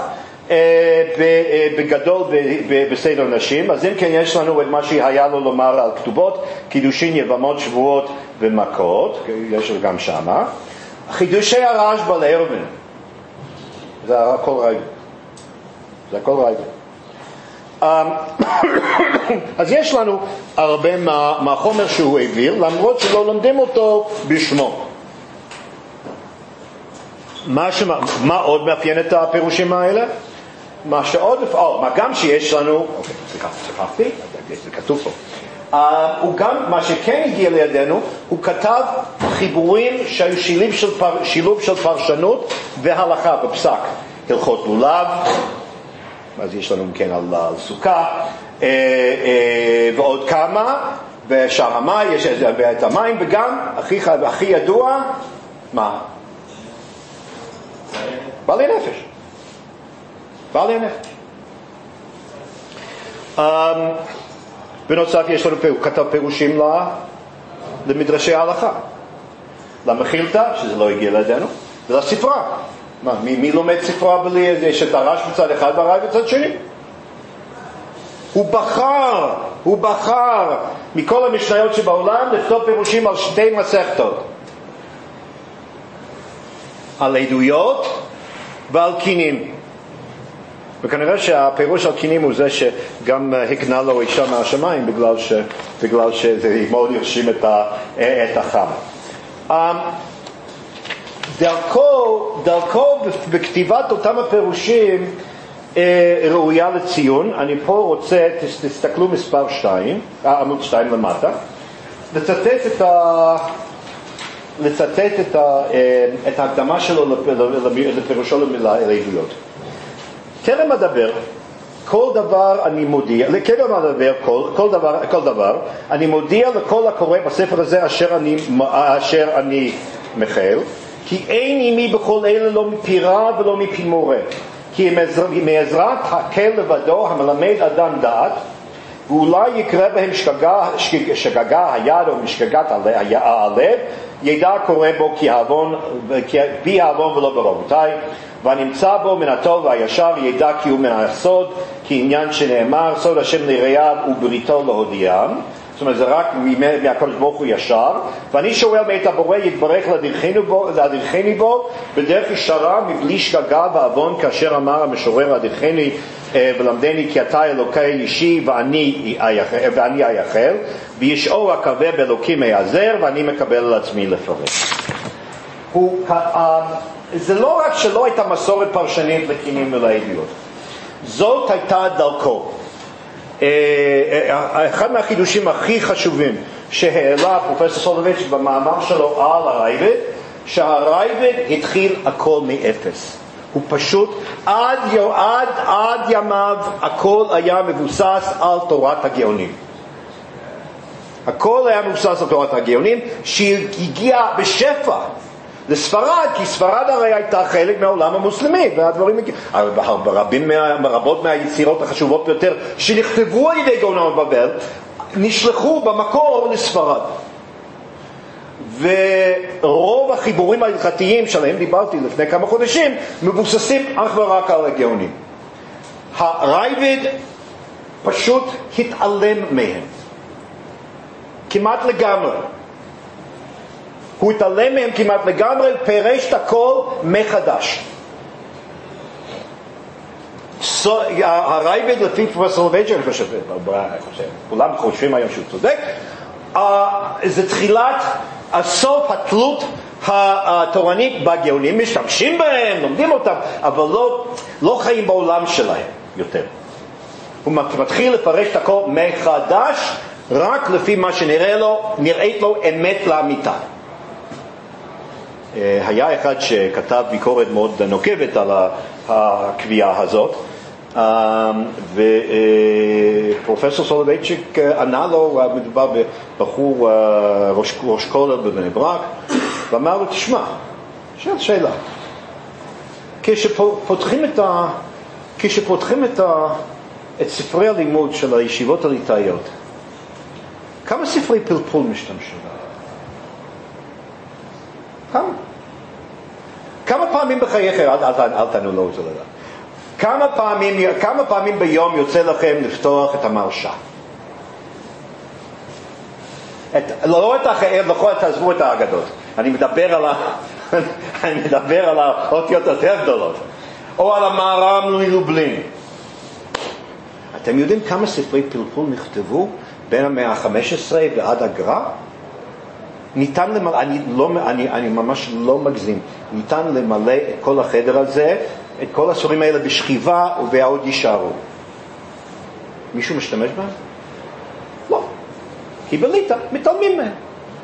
בגדול בסדר נשים. אז אם כן יש לנו את מה שהיה לו לומר על כתובות, קידושין, יבמות, שבועות ומכות, יש לו גם שמה. חידושי הרשב"א לערבן, זה הכל רייבד, זה הכל רייבד. אז יש לנו הרבה מה, מהחומר שהוא העביר, למרות שלא לומדים אותו בשמו. מה, שמה, מה עוד מאפיין את הפירושים האלה? מה שעוד, או, מה גם שיש לנו, אוקיי, סליחה, שכחתי, זה כתוב פה. Uh, הוא גם, מה שכן הגיע לידינו, הוא כתב חיבורים שהיו שילוב של, פר, שילוב של פרשנות והלכה בפסק. הלכות לולב, אז יש לנו כן על, על סוכה, אה, אה, ועוד כמה, ושאר המים, יש את המים, וגם, הכי, הכי ידוע, מה? בעלי נפש. בעלי נפש. Um, בנוסף יש לנו, הוא כתב פירושים למדרשי ההלכה, למחילתא, שזה לא הגיע לידינו, ולספרה. מה, מי, מי לומד ספרה בלי, יש את הרש בצד אחד והר"י בצד שני? הוא בחר, הוא בחר מכל המשניות שבעולם לכתוב פירושים על שתי מסכתות, על עדויות ועל קינים. וכנראה שהפירוש על קינים הוא זה שגם הקנה לו אישה מהשמיים, בגלל, ש, בגלל שזה מאוד ירשים את, ה, את החם. דרכו, דרכו בכתיבת אותם הפירושים ראויה לציון. אני פה רוצה, תסתכלו מספר שתיים, עמוד שתיים למטה, לצטט את ה... לצטט את, ה, את ההקדמה שלו לפירושו לעדויות. טרם אדבר, כל דבר אני מודיע, טרם אדבר כל, כל דבר, כל דבר, אני מודיע לכל הקורא בספר הזה אשר אני, אשר אני מחל, כי אין עימי בכל אלה לא מפירה ולא מפי מורה, כי מעזרת הקל לבדו המלמד אדם דעת, ואולי יקרה בהם שגגה, שגגה היד או משגגת הלב, ידע קורא בו כי העוון, בי העוון ולא ברבותיי, והנמצא בו מן הטוב והישר ידע כי הוא מן הסוד, כי עניין שנאמר סוד השם לרעיו ובריתו להודיעם. זאת אומרת, זה רק מהקדוש ברוך הוא ישר. ואני שואל מאת הבורא יתברך להדריכני בו בדרך ישרה מבלי שגגה ועוון, כאשר אמר המשורר הדריכני ולמדני כי אתה אלוקי אישי ואני ואני אייחל, וישאור הקרבה באלוקים היעזר, ואני מקבל על עצמי לפרט. הוא, זה לא רק שלא הייתה מסורת פרשנית לקינים ולעדויות, זאת הייתה דרכו. אחד מהחידושים הכי חשובים שהעלה פרופסור סולובייצ'יק במאמר שלו על הרייבד, שהרייבד התחיל הכל מאפס. הוא פשוט עד, עד, עד ימיו הכל היה מבוסס על תורת הגאונים. הכל היה מבוסס על תורת הגאונים שהגיעה בשפע לספרד, כי ספרד הרי הייתה חלק מהעולם המוסלמי, והדברים רבים, רבות מהיצירות החשובות ביותר שנכתבו על ידי גאונות בבל נשלחו במקור לספרד. ורוב החיבורים ההלכתיים שלהם דיברתי לפני כמה חודשים מבוססים אך ורק על הגאונים. הרייבד פשוט התעלם מהם כמעט לגמרי. הוא התעלם מהם כמעט לגמרי, פירש את הכל מחדש. So, הרייבד לפי פרופסור סולובייצ'יק, אני חושב, כולם חושבים היום שהוא צודק, uh, זה תחילת הסוף התלות התורנית בגאונים, משתמשים בהם, לומדים אותם, אבל לא, לא חיים בעולם שלהם יותר. הוא מתחיל לפרש את הכל מחדש, רק לפי מה שנראה לו, נראית לו אמת לאמיתה. היה אחד שכתב ביקורת מאוד נוקבת על הקביעה הזאת, ופרופסור סולובייצ'יק ענה לו, מדובר בבחור ראש, ראש כולל בבני ברק, ואמר לו, תשמע, שאל שאלה, כשפותחים את, ה, כשפותחים את, ה, את ספרי הלימוד של הישיבות הליטאיות, כמה ספרי פלפול משתמשים? כמה? כמה פעמים בחייך, אל, אל, אל, אל תענו לו את זה לדעת. כמה פעמים, כמה פעמים ביום יוצא לכם לפתוח את המרשה? את, לא את החייב, לא תעזבו את האגדות. אני מדבר על, ה, אני מדבר על האותיות יותר גדולות. או על המהר"ם מלובלין. אתם יודעים כמה ספרי פלפול נכתבו בין המאה ה-חמש עשרה ועד הגר"א? ניתן למלא, אני, לא, אני, אני ממש לא מגזים, ניתן למלא את כל החדר הזה, את כל הספרים האלה בשכיבה ועוד יישארו. מישהו משתמש בהם? לא. כי בליטא מתעלמים מהם.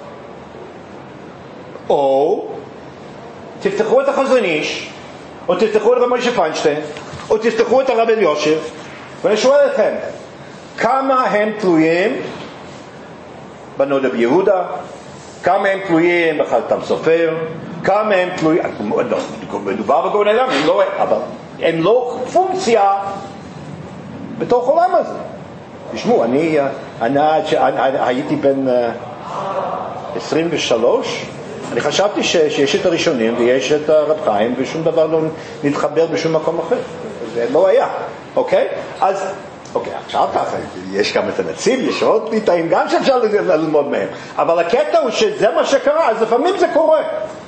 או תפתחו את החזון איש, או תפתחו את רב משה פיינשטיין, או תפתחו את הרב אלישיב, ואני שואל אתכם, כמה הם תלויים בנודע ביהודה? כמה הם תלויים בחתם סופר? כמה הם תלויים, מדובר בגאון אדם, הם לא, אבל הם לא פונקציה בתוך העולם הזה. תשמעו, אני, אני, הייתי בן עשרים ושלוש, אני חשבתי ש, שיש את הראשונים ויש את הרב חיים ושום דבר לא נתחבר בשום מקום אחר. זה לא היה, אוקיי? אז, אוקיי, עכשיו ככה, יש גם את הנציב, יש עוד ניתאים גם שאפשר ללמוד מהם. אבל הקטע הוא שזה מה שקרה, אז לפעמים זה קורה.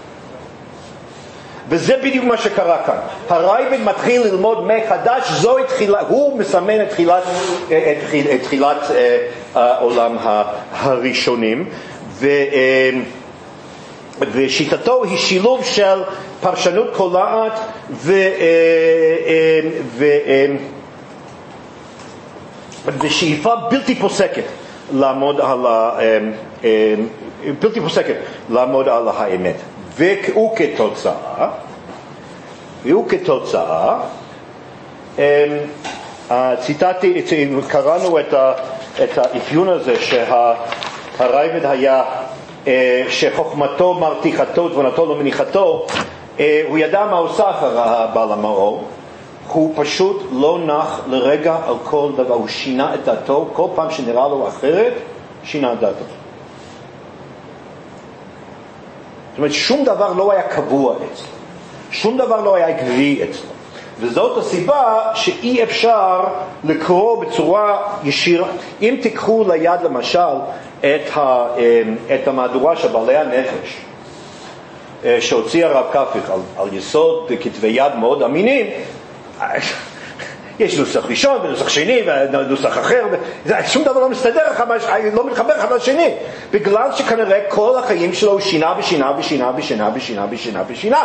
וזה בדיוק מה שקרה כאן. הרייבד מתחיל ללמוד מחדש, זו התחילה, הוא מסמן את תחילת, את, את תחילת העולם הראשונים, ו, ושיטתו היא שילוב של פרשנות קולעת ו, ו, ושאיפה בלתי פוסקת לעמוד על ה, בלתי פוסקת לעמוד על האמת. והוא כתוצאה, והוא כתוצאה, ציטטתי, קראנו את, ה, את האפיון הזה שהרייבד היה, שחוכמתו מרתיחתו, תבונתו לא מניחתו, הוא ידע מה עושה הבעל המאור, הוא פשוט לא נח לרגע על כל דבר, הוא שינה את דעתו, כל פעם שנראה לו אחרת, שינה את דעתו. זאת אומרת, שום דבר לא היה קבוע אצלו. שום דבר לא היה עקבי אצלו. וזאת הסיבה שאי אפשר לקרוא בצורה ישירה. אם תיקחו ליד למשל את, ה, את המהדורה של בעלי הנפש, שהוציא הרב קפיח על, על יסוד כתבי יד מאוד אמינים, יש נוסח ראשון ונוסח שני ונוסח אחר, שום דבר לא מסתדר, לא מתחבר אחד לשני, בגלל שכנראה כל החיים שלו הוא שינה ושינה ושינה ושינה ושינה ושינה ושינה.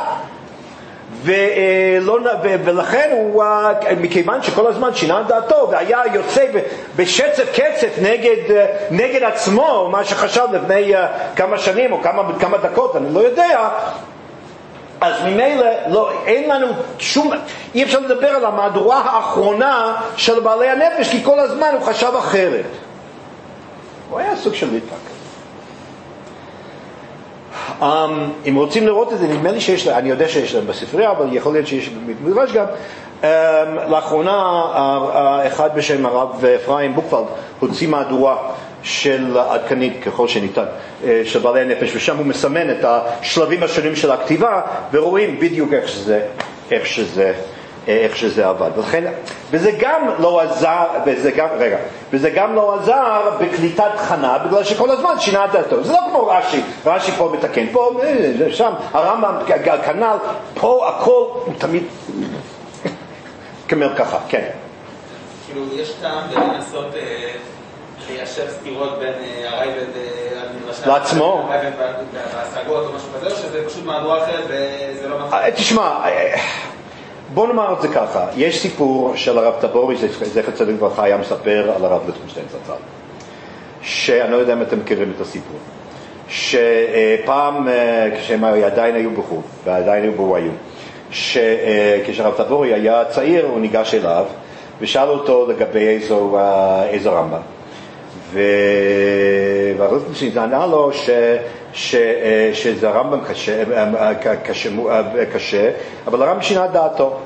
ולא, ולכן הוא, מכיוון שכל הזמן שינה דעתו והיה יוצא בשצף קצף נגד, נגד עצמו, מה שחשב לפני כמה שנים או כמה, כמה דקות, אני לא יודע, אז ממילא לא, אין לנו שום, אי אפשר לדבר על המהדורה האחרונה של בעלי הנפש, כי כל הזמן הוא חשב אחרת. הוא היה סוג של ליטפק. Um, אם רוצים לראות את זה, נדמה לי שיש להם, אני יודע שיש להם בספרייה, אבל יכול להיות שיש במדרש גם. Um, לאחרונה, אחד בשם הרב אפרים בוקפלד הוציא מהדורה של עדכנית ככל שניתן, של בעלי הנפש, ושם הוא מסמן את השלבים השונים של הכתיבה, ורואים בדיוק איך שזה, איך שזה, איך שזה עבד. ולכן, וזה גם לא עזר, וזה גם, רגע, וזה גם לא עזר בקליטת תחנה, בגלל שכל הזמן שינה את דעתו. זה לא כמו רש"י, רש"י פה מתקן, פה, שם, הרמב"ם, כנ"ל, פה הכל הוא תמיד כמר ככה, כן. כאילו, יש טעם בלנסות ליישב סתירות בין הרייבד לעצמו? והשגות או משהו כזה, או שזה פשוט מהדורה אחרת וזה לא נכון? תשמע, בוא נאמר את זה ככה, יש סיפור של הרב טבורי, זכר צדיק לברכה, היה מספר על הרב ליכטנשטיין זצ"ל, שאני לא יודע אם אתם מכירים את הסיפור, שפעם כשהם עדיין היו בחו"ל ועדיין היו בוויו, שכשהרב טבורי היה צעיר הוא ניגש אליו ושאל אותו לגבי איזו, איזו רמב"ם, והרב ליכטנשטיין ענה לו ש... ש, שזה הרמב"ם קשה, קשה, קשה, אבל הרמב"ם שינה דעתו.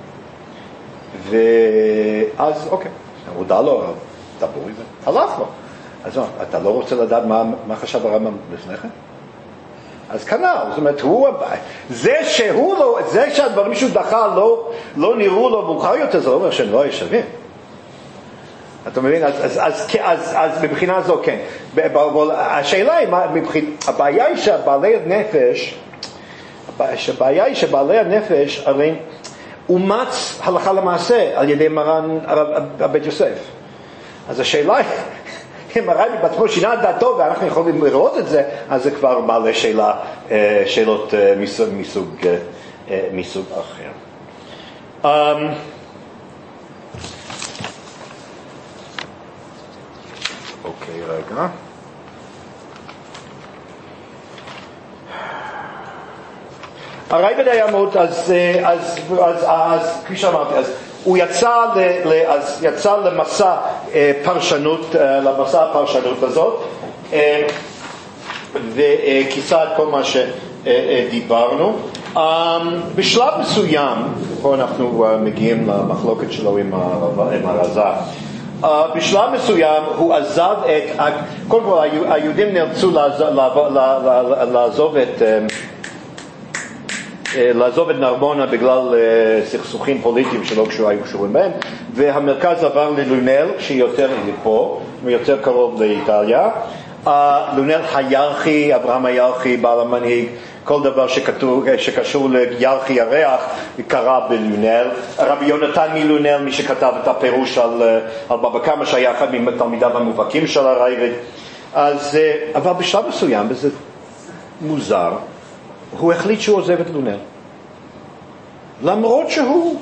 ואז, אוקיי, הודע לו הרב טבורי והלך לו. אז מה, אתה לא רוצה לדעת מה, מה חשב הרמב"ם לפני כן? אז כנ"ל, זאת אומרת, הוא, זה שהוא לא, זה שהדברים שהוא דחה לא, לא נראו לו מאוחר יותר, זה לא אומר שהם לא ישבים. אתה מבין? אז, אז, אז, אז, אז מבחינה זו, כן. השאלה היא, הבעיה היא שבעלי הנפש, הבעיה היא שבעלי הנפש, הרי אומץ הלכה למעשה על ידי מרן הבית יוסף. אז השאלה היא, אם הרבי בעצמו שינה דעתו ואנחנו יכולים לראות את זה, אז זה כבר בעלי שאלה, שאלות מסוג, מסוג, מסוג אחר. אוקיי, רגע. הרייבד היה מאוד, אז, אז, אז, אז, כפי שאמרתי, אז הוא יצא, ל, ל, אז יצא למסע פרשנות, למסע הפרשנות הזאת, וכיסה את כל מה שדיברנו. בשלב מסוים, פה אנחנו מגיעים למחלוקת שלו עם הרזה, Uh, בשלב מסוים הוא עזב את, קודם כל היהודים נרצו לעזוב, לעזוב את, לעזוב את נרמונה בגלל סכסוכים פוליטיים שלא היו קשורים בהם, והמרכז עבר ללונל שיותר פה ויותר קרוב לאיטליה. uh, לונל הירחי, אברהם הירחי, בעל המנהיג, כל דבר שכתוב, שקשור לירחי ירח קרה בלונל. רבי יונתן מלונל, מי שכתב את הפירוש על, על בבא קמא, שהיה אחד מתלמידיו המובהקים של הרייבד. אז, אבל בשלב מסוים, וזה מוזר, הוא החליט שהוא עוזב את לונל. למרות שהוא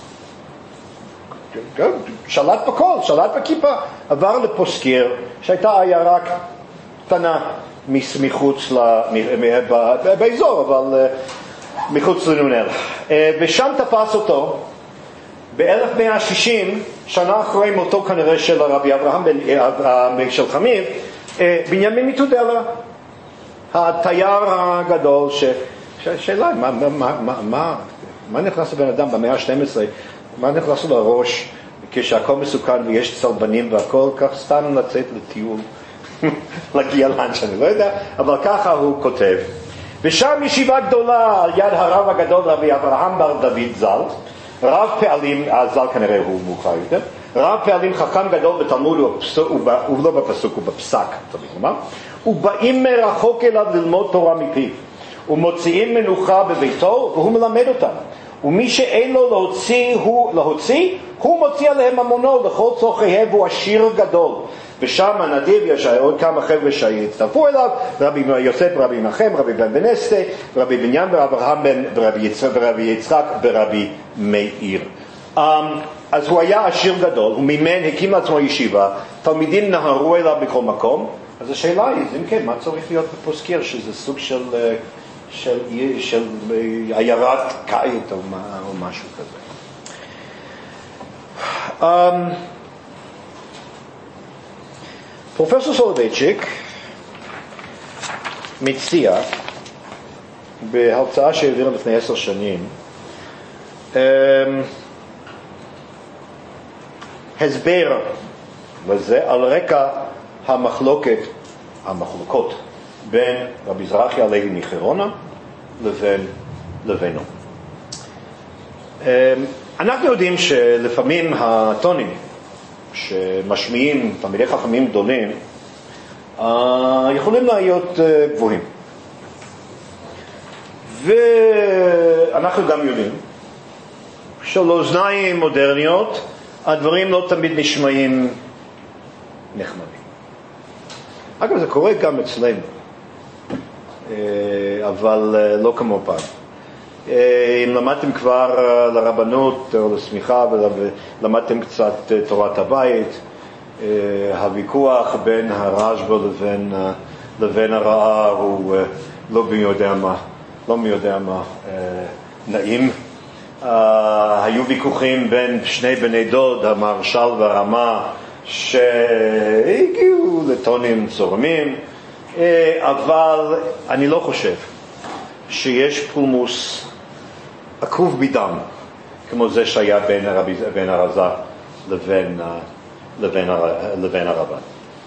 שלט בכל, שלט בכיפה, עבר לפוסקיר, שהייתה עיירה קטנה מחוץ, באזור, אבל מחוץ ללונל. ושם תפס אותו, ב-אלף מאה ושישים, שנה אחרי מותו כנראה של הרבי אברהם של חמיב, בנימין מתודלה, התייר הגדול, שאלה, מה, מה, מה, מה, מה נכנס לבן אדם במאה ה-שתים עשרה, מה נכנס לו לראש כשהכל מסוכן ויש צלבנים והכל, כך סתם לצאת לטיול. להגיע לאן שאני לא יודע, אבל ככה הוא כותב. ושם ישיבה גדולה על יד הרב הגדול רבי אברהם בר דוד ז"ל, רב פעלים, ז"ל כנראה הוא מאוחר יותר, רב פעלים חכם גדול בתלמוד, הוא לא בפסוק, הוא בפסק, צריך לומר, ובאים מרחוק אליו ללמוד תורה מפיו, ומוציאים מנוחה בביתו והוא מלמד אותם, ומי שאין לו להוציא, הוא, להוציא, הוא מוציא עליהם ממונו לכל צורכיהם, והוא עשיר גדול. ושם הנדיב יש עוד כמה חבר'ה שהצטרפו אליו, רבי יוסף ורבי מנחם, רבי בן בנסטה, רבי בנימין ואברהם בן ורבי יצחק, ורבי יצחק ורבי מאיר. Um, אז הוא היה עשיר גדול, הוא מימן, הקים לעצמו ישיבה, תלמידים נהרו אליו בכל מקום. אז השאלה היא, אם כן, מה צריך להיות בפוסקיר, שזה סוג של, של, של, של עיירת קיט או, או משהו כזה. Um, פרופסור סולובייצ'יק מציע בהרצאה שהעבירה לפני עשר שנים הסבר לזה על רקע המחלוקת, המחלוקות בין רבי זרחיה הלוי מחרונה לבין לבינו. אנחנו יודעים שלפעמים הטונים שמשמיעים תלמידי חכמים גדולים יכולים להיות גבוהים, ואנחנו גם יודעים שלאוזניים מודרניות הדברים לא תמיד נשמעים נחמדים. אגב, זה קורה גם אצלנו, אבל לא כמו פעם. אם למדתם כבר לרבנות או לסמיכה ולמדתם קצת תורת הבית, הוויכוח בין הרשב"א לבין, לבין הרעה הוא לא מי יודע מה, לא מי יודע מה נעים. היו ויכוחים בין שני בני דוד, המהרש"ל והרמה, שהגיעו לטונים צורמים, אבל אני לא חושב שיש פולמוס עקוב בדם כמו זה שהיה בין הרבי, בין הרזה לבין, לבין, לבין הרבן.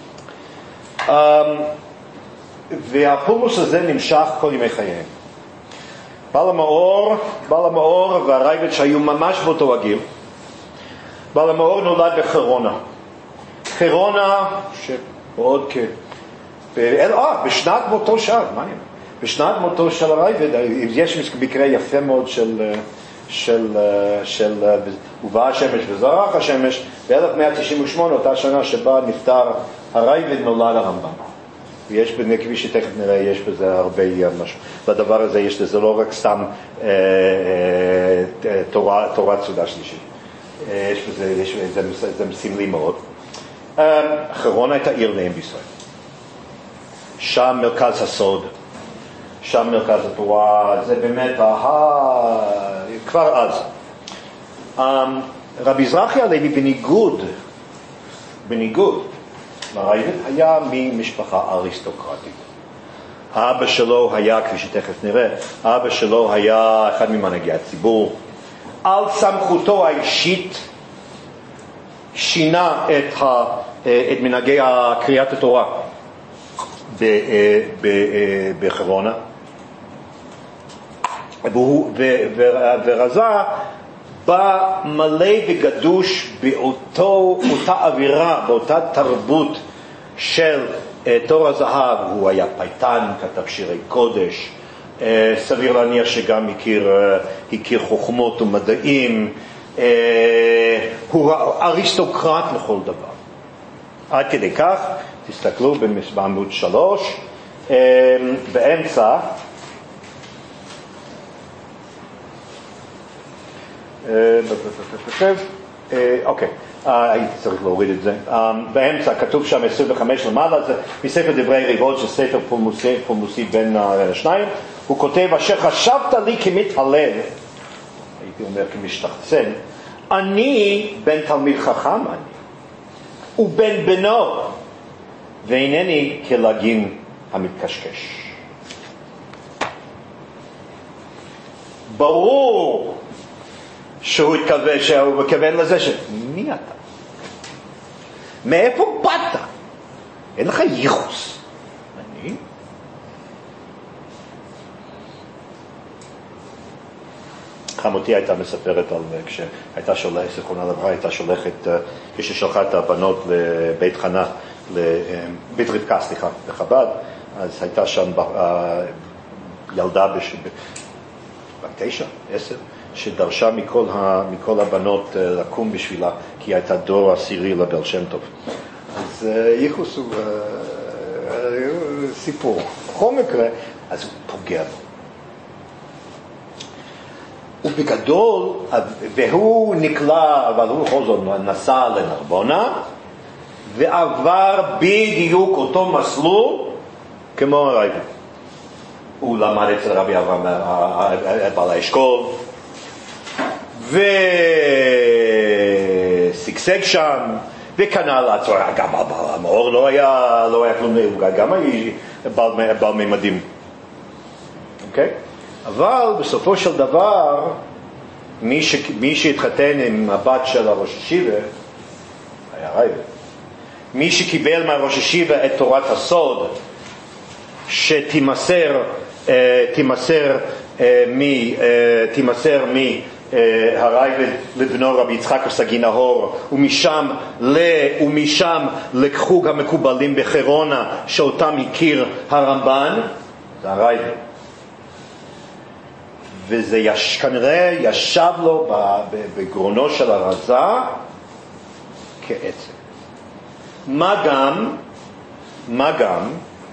והפולמוס הזה נמשך כל ימי חייהם. בעל המאור, בעל המאור והרייבד שהיו ממש באותו הגיל. בעל המאור נולד בחרונה. חרונה שבעוד כ... אה, בשנת מותו של, מה אני אומר? בשנת מותו של הרייבד, יש מקרה יפה מאוד של, של, של, ובאה השמש וזרח השמש, ב-אלף מאה תשעים ושמונה, אותה שנה שבה נפטר הרייבד, נולד הרמב"ם. ויש בזה, כפי שתכף נראה, יש בזה הרבה משהו. בדבר הזה יש לזה לא רק סתם אה, אה, תורה, תורת סעודה שלישית. אה, יש בזה, יש, זה, זה, זה סמלי מאוד. אה, חרונה הייתה עיר לאם בישראל. שם מרכז הסוד, שם מרכז התורה, זה באמת, אה, כבר אז. אה, רבי זרחיה הלוי בניגוד, בניגוד, הרייבד היה ממשפחה אריסטוקרטית. האבא שלו היה, כפי שתכף נראה, האבא שלו היה אחד ממנהיגי הציבור. על סמכותו האישית שינה את, ה, את מנהגי קריאת התורה בחברונה, ורזה בא מלא וגדוש באותה אווירה, באותה תרבות של תור הזהב. הוא היה פייטן, כתב שירי קודש, סביר להניח שגם הכיר, הכיר חוכמות ומדעים, הוא אריסטוקרט לכל דבר. עד כדי כך, תסתכלו בעמוד שלוש, באמצע, אוקיי, הייתי צריך להוריד את זה. באמצע כתוב שם עשרים וחמש למעלה, זה מספר דברי ריבות, זה ספר פולמוסי, פולמוסי בין השניים. הוא כותב, אשר חשבת לי כמתהלל, הייתי אומר כמשתחצן, אני בן תלמיד חכם אני, ובן בנו, ואינני כלגין המתקשקש. ברור שהוא התכוון, שהוא מכוון לזה ש... מי אתה? מאיפה באת? אין לך ייחוס. אני? חמותי הייתה מספרת על כשהייתה שולחת, זיכרונה לברכה, הייתה שולחת, כששלחה את הבנות לבית חנה, לבית רבקה, סליחה, לחב"ד, אז הייתה שם ילדה בש... בתשע, עשר, שדרשה מכל, ה, מכל הבנות לקום בשבילה, כי היא הייתה דור עשירי לבעל שם טוב. אז ייחוס הוא סיפור. בכל מקרה, אז הוא פוגע בו. ובגדול, והוא נקלע, אבל הוא בכל זאת נסע לנרבונה, ועבר בדיוק אותו מסלול כמו הרייבד. הוא למד אצל רבי אברהם בעל האשכול, ושגשג שם, וקנה לעצור, גם בעל המאור לא היה, לא היה כלום, גם היה בעל, בעל מימדים. אוקיי? אבל בסופו של דבר, מי, ש, מי שהתחתן עם הבת של הראש השיבה, היה רייבד. מי שקיבל מהראש השיבה את תורת הסוד, שתימסר, תימסר מי, תימסר מי, הרייבד לבנו רבי יצחק סגי נהור, ומשם ל, ומשם לקחו המקובלים בחרונה, שאותם הכיר הרמב"ן, זה הרייבד. וזה יש, כנראה ישב לו בגרונו של הרזה כעצם. מה גם, מה גם,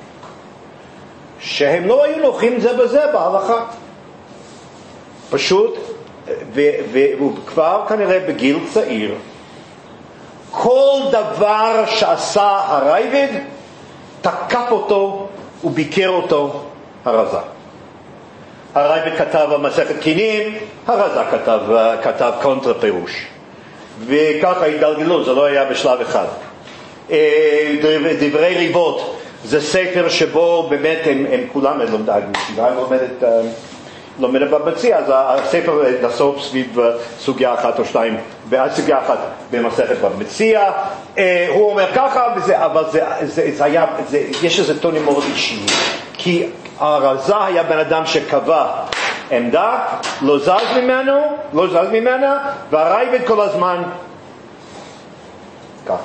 שהם לא היו נוחים זה בזה בהלכה. פשוט, והוא כבר כנראה בגיל צעיר, כל דבר שעשה הרייבד, תקף אותו וביקר אותו הרזה. הרייבד כתב על מסכת קינים, הרזה כתב, כתב קונטרה פירוש. וככה התגלגלו, זה לא היה בשלב אחד. דברי ריבות, זה ספר שבו באמת הם, הם כולם, הם לומדים, אני לומדת, לומדת במציע, אז הספר נסוב סביב סוגיה אחת או שתיים, ועד סוגיה אחת במסכת במציע. הוא אומר ככה, וזה, אבל זה, זה, זה היה, זה, יש איזה טונים מאוד אישיים, כי הרזה היה בן אדם שקבע עמדה, לא זז ממנו, לא זז ממנה, והרייבד כל הזמן ככה.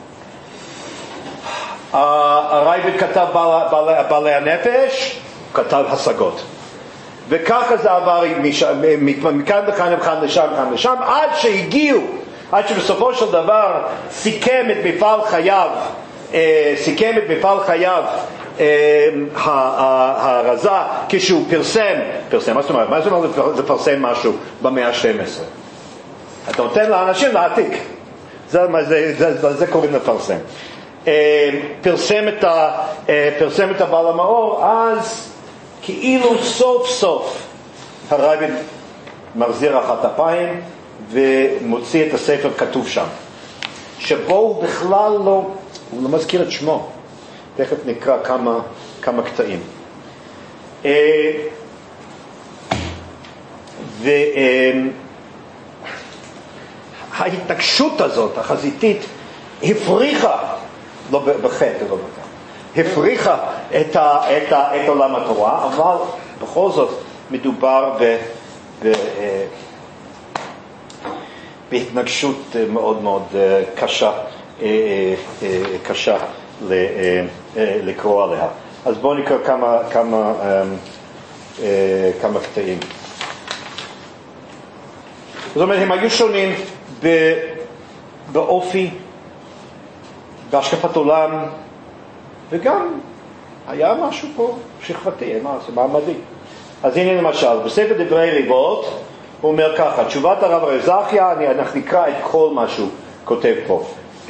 הרייבד כתב בעלי הנפש, כתב השגות. וככה זה עבר מכאן לכאן, מכאן לשם, מכאן לשם, עד שהגיעו, עד שבסופו של דבר סיכם את מפעל חייו, סיכם את מפעל חייו, הרזה, כשהוא פרסם, פרסם, מה זאת אומרת? מה זאת אומרת לפרסם משהו במאה ה-שתים עשרה? אתה נותן לאנשים להעתיק. זה, זה, זה, זה קוראים לפרסם. פרסם את ה, פרסם את הבעל המאור, אז כאילו סוף סוף הרייבד מחזיר אחת אפיים ומוציא את הספר כתוב שם, שבו הוא בכלל לא, הוא לא מזכיר את שמו. תכף נקרא כמה, כמה קטעים. ההתנגשות הזאת, החזיתית, הפריחה, לא בחטא, לא בחטא, הפריחה את, ה, את, ה, את עולם התורה, אבל בכל זאת מדובר ב, ב, בהתנגשות מאוד מאוד קשה, קשה לקרוא עליה. אז בואו נקרא כמה, כמה, כמה קטעים. זאת אומרת, הם היו שונים באופי, בהשקפת עולם, וגם היה משהו פה שכבתי, מעמדי. אז הנה למשל, בספר דברי ריבות, הוא אומר ככה, תשובת הרב רזחיה, אנחנו נקרא את כל מה שהוא כותב פה.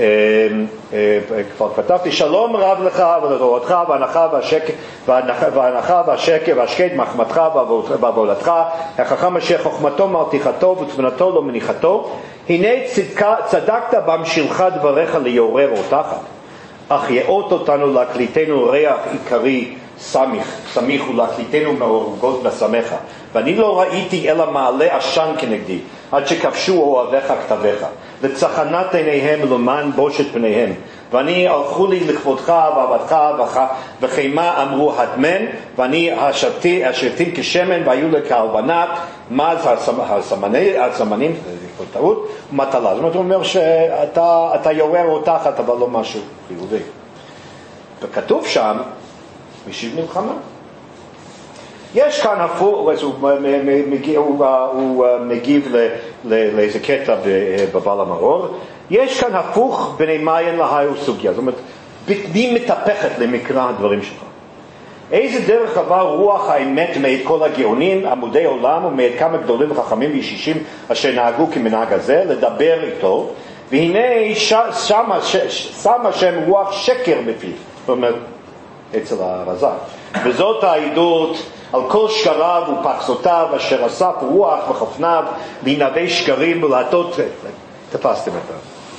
כבר כתבתי, שלום רב לך ולתורתך והנחה והשקט והנחה והשקט והשקט מחמתך ועבודתך, החכם אשר חוכמתו מרתיחתו ותבונתו לא מניחתו, הנה צדקה, צדקת בהמשילך דבריך ליעורר אותך, אך יאות אותנו להקליטנו ריח עיקרי סמיך, סמיך ולהקליטנו מעורגות בסמך, ואני לא ראיתי אלא מעלה עשן כנגדי, עד שכבשו אוהביך כתביך, לצחנת עיניהם למען בושת פניהם, ואני הלכו לי לכבודך ועבדך וחימה אמרו הדמן, ואני השבתי, השבתים כשמן והיו לכהלבנת, מה זה הסמנים, טעות, מטלה. זאת אומרת, הוא אומר שאתה אתה יורר אותך, אבל לא משהו חיובי. וכתוב שם, משיב מלחמה. יש כאן הפוך, הוא מגיב, הוא, הוא מגיב לאיזה קטע בבעל המאור, יש כאן הפוך בני מעיין להיו סוגיה, זאת אומרת, בטני מתהפכת למקרא הדברים שלך. איזה דרך עבר רוח האמת מאת כל הגאונים, עמודי עולם, ומאת כמה גדולים וחכמים וישישים אשר נהגו כמנהג הזה, לדבר איתו, והנה שם השם רוח שקר בפיו, זאת אומרת, אצל הרז"ל. וזאת העדות על כל שקריו ופחסותיו אשר אסף רוח וחפניו להנבא שקרים ולהטות. תפסתם את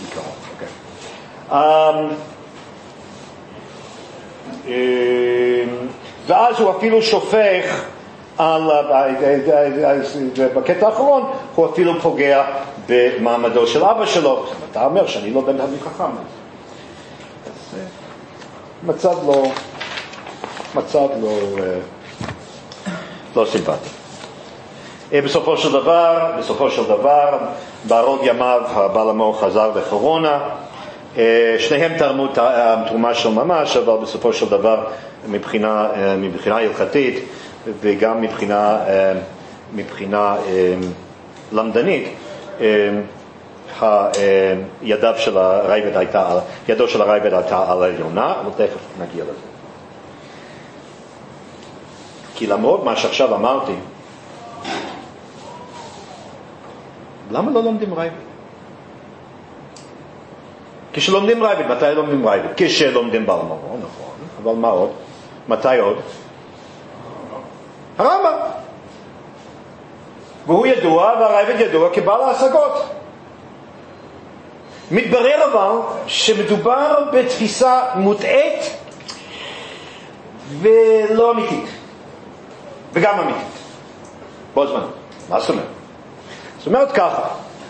המקרא. ואז הוא אפילו שופך על, בקטע האחרון הוא אפילו פוגע במעמדו של אבא שלו. אתה אומר שאני לא בן אדם חכם. מצב לא מצב לא לא סימפטי. בסופו של דבר, בסופו של דבר, בערוב ימיו הבעל המאור חזר לקורונה. שניהם תרמו תרומה של ממש, אבל בסופו של דבר מבחינה מבחינה הלכתית וגם מבחינה מבחינה למדנית, ידיו של הרייבד הייתה ידו של הרייבד הייתה על העליונה, אבל תכף נגיע לזה. כי למרות מה שעכשיו אמרתי, למה לא לומדים רייבד? כשלומדים רייבד, מתי לומדים רייבד? כשלומדים בעל המאור, נכון, אבל מה עוד? מתי עוד? הרמב"ם. והוא ידוע, והרייבד ידוע כבעל ההשגות. מתברר אבל שמדובר בתפיסה מוטעית ולא אמיתית. וגם אמיתית. בו זמן. מה זאת אומרת? זאת אומרת ככה.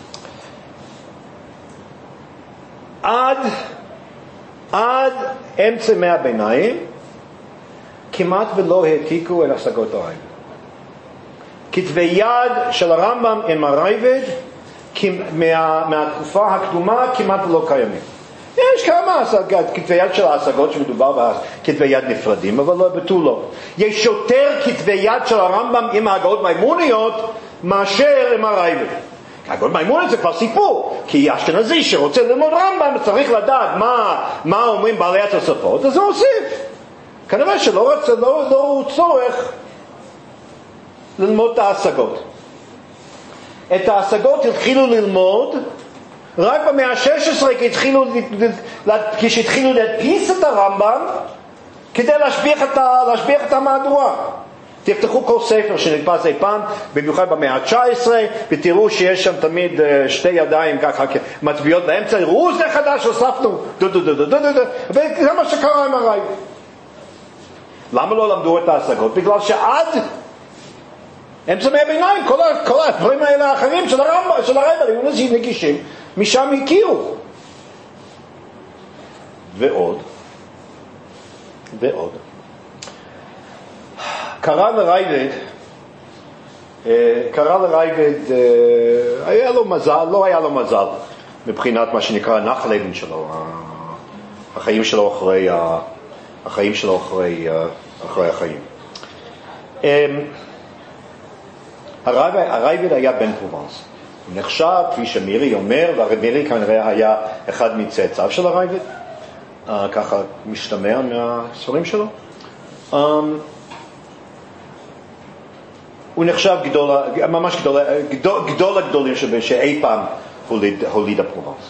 עד, עד אמצע מאה הביניים, כמעט ולא העתיקו את השגות הרייבד. כתבי יד של הרמב"ם עם הרייבד, מה, מהתקופה הקדומה כמעט לא קיימים. יש כמה כתבי יד של ההשגות שמדובר בכתבי יד נפרדים, אבל לא בטוח לא. יש יותר כתבי יד של הרמב"ם עם ההגות מימוניות מאשר עם הרייבד. ההגות מימוניות זה כבר סיפור, כי אשכנזי שרוצה ללמוד רמב"ם צריך לדעת מה, מה אומרים בעלי התוספות, אז זה מוסיף. כנראה שלא רצה, לא, לא הוא צורך ללמוד את ההשגות. את ההשגות התחילו ללמוד רק במאה ה-שש עשרה, כשהתחילו להדפיס את הרמב"ם כדי להשביח את, ה, להשביח את המהדורה. תפתחו כל ספר שנדפס אי פעם, במיוחד במאה ה-תשע עשרה, ותראו שיש שם תמיד שתי ידיים ככה מצביעות באמצע, ראו זה חדש, הוספנו, דו דו דו דו דו דו, וזה מה שקרה עם הרייבד. למה לא למדו את ההשגות? בגלל שעד אמצע מאה הביניים, כל, כל הדברים האלה האחרים של הרייבד היו נגישים משם הכירו. ועוד, ועוד. קרא לרייבד, קרא לרייבד, היה לו מזל, לא היה לו מזל, מבחינת מה שנקרא נחלבן שלו, החיים שלו אחרי, החיים שלו אחרי, אחרי החיים. הרייבד היה בן פרובנס. הוא נחשב, כפי שמירי אומר, ומירי כנראה היה אחד מצאצאיו של הרייבד, ככה משתמע מהספרים שלו. הוא נחשב גדול, ממש גדול, גדול, גדול הגדולים שאי פעם הוליד, הוליד הפרובנס.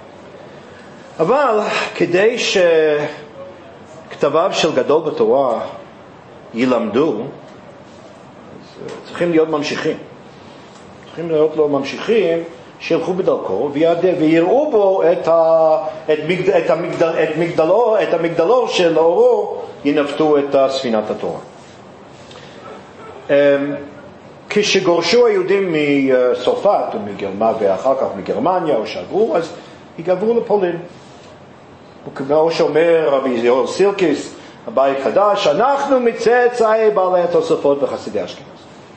אבל כדי שכתביו של גדול בתורה ילמדו, צריכים להיות ממשיכים. צריכים להיות לו ממשיכים שילכו בדרכו ויראו בו את, ה, את, מגד, את, המגדל, את, מגדלו, את המגדלור של אורו ינווטו את ספינת התורה. כשגורשו היהודים מסופת ומגרמניה ואחר כך מגרמניה או שגרו, אז יגברו לפולין. וכמו שאומר רבי יהודה סירקיס, הבית חדש, אנחנו מצאצאי בעלי התוספות וחסידי אשכנז.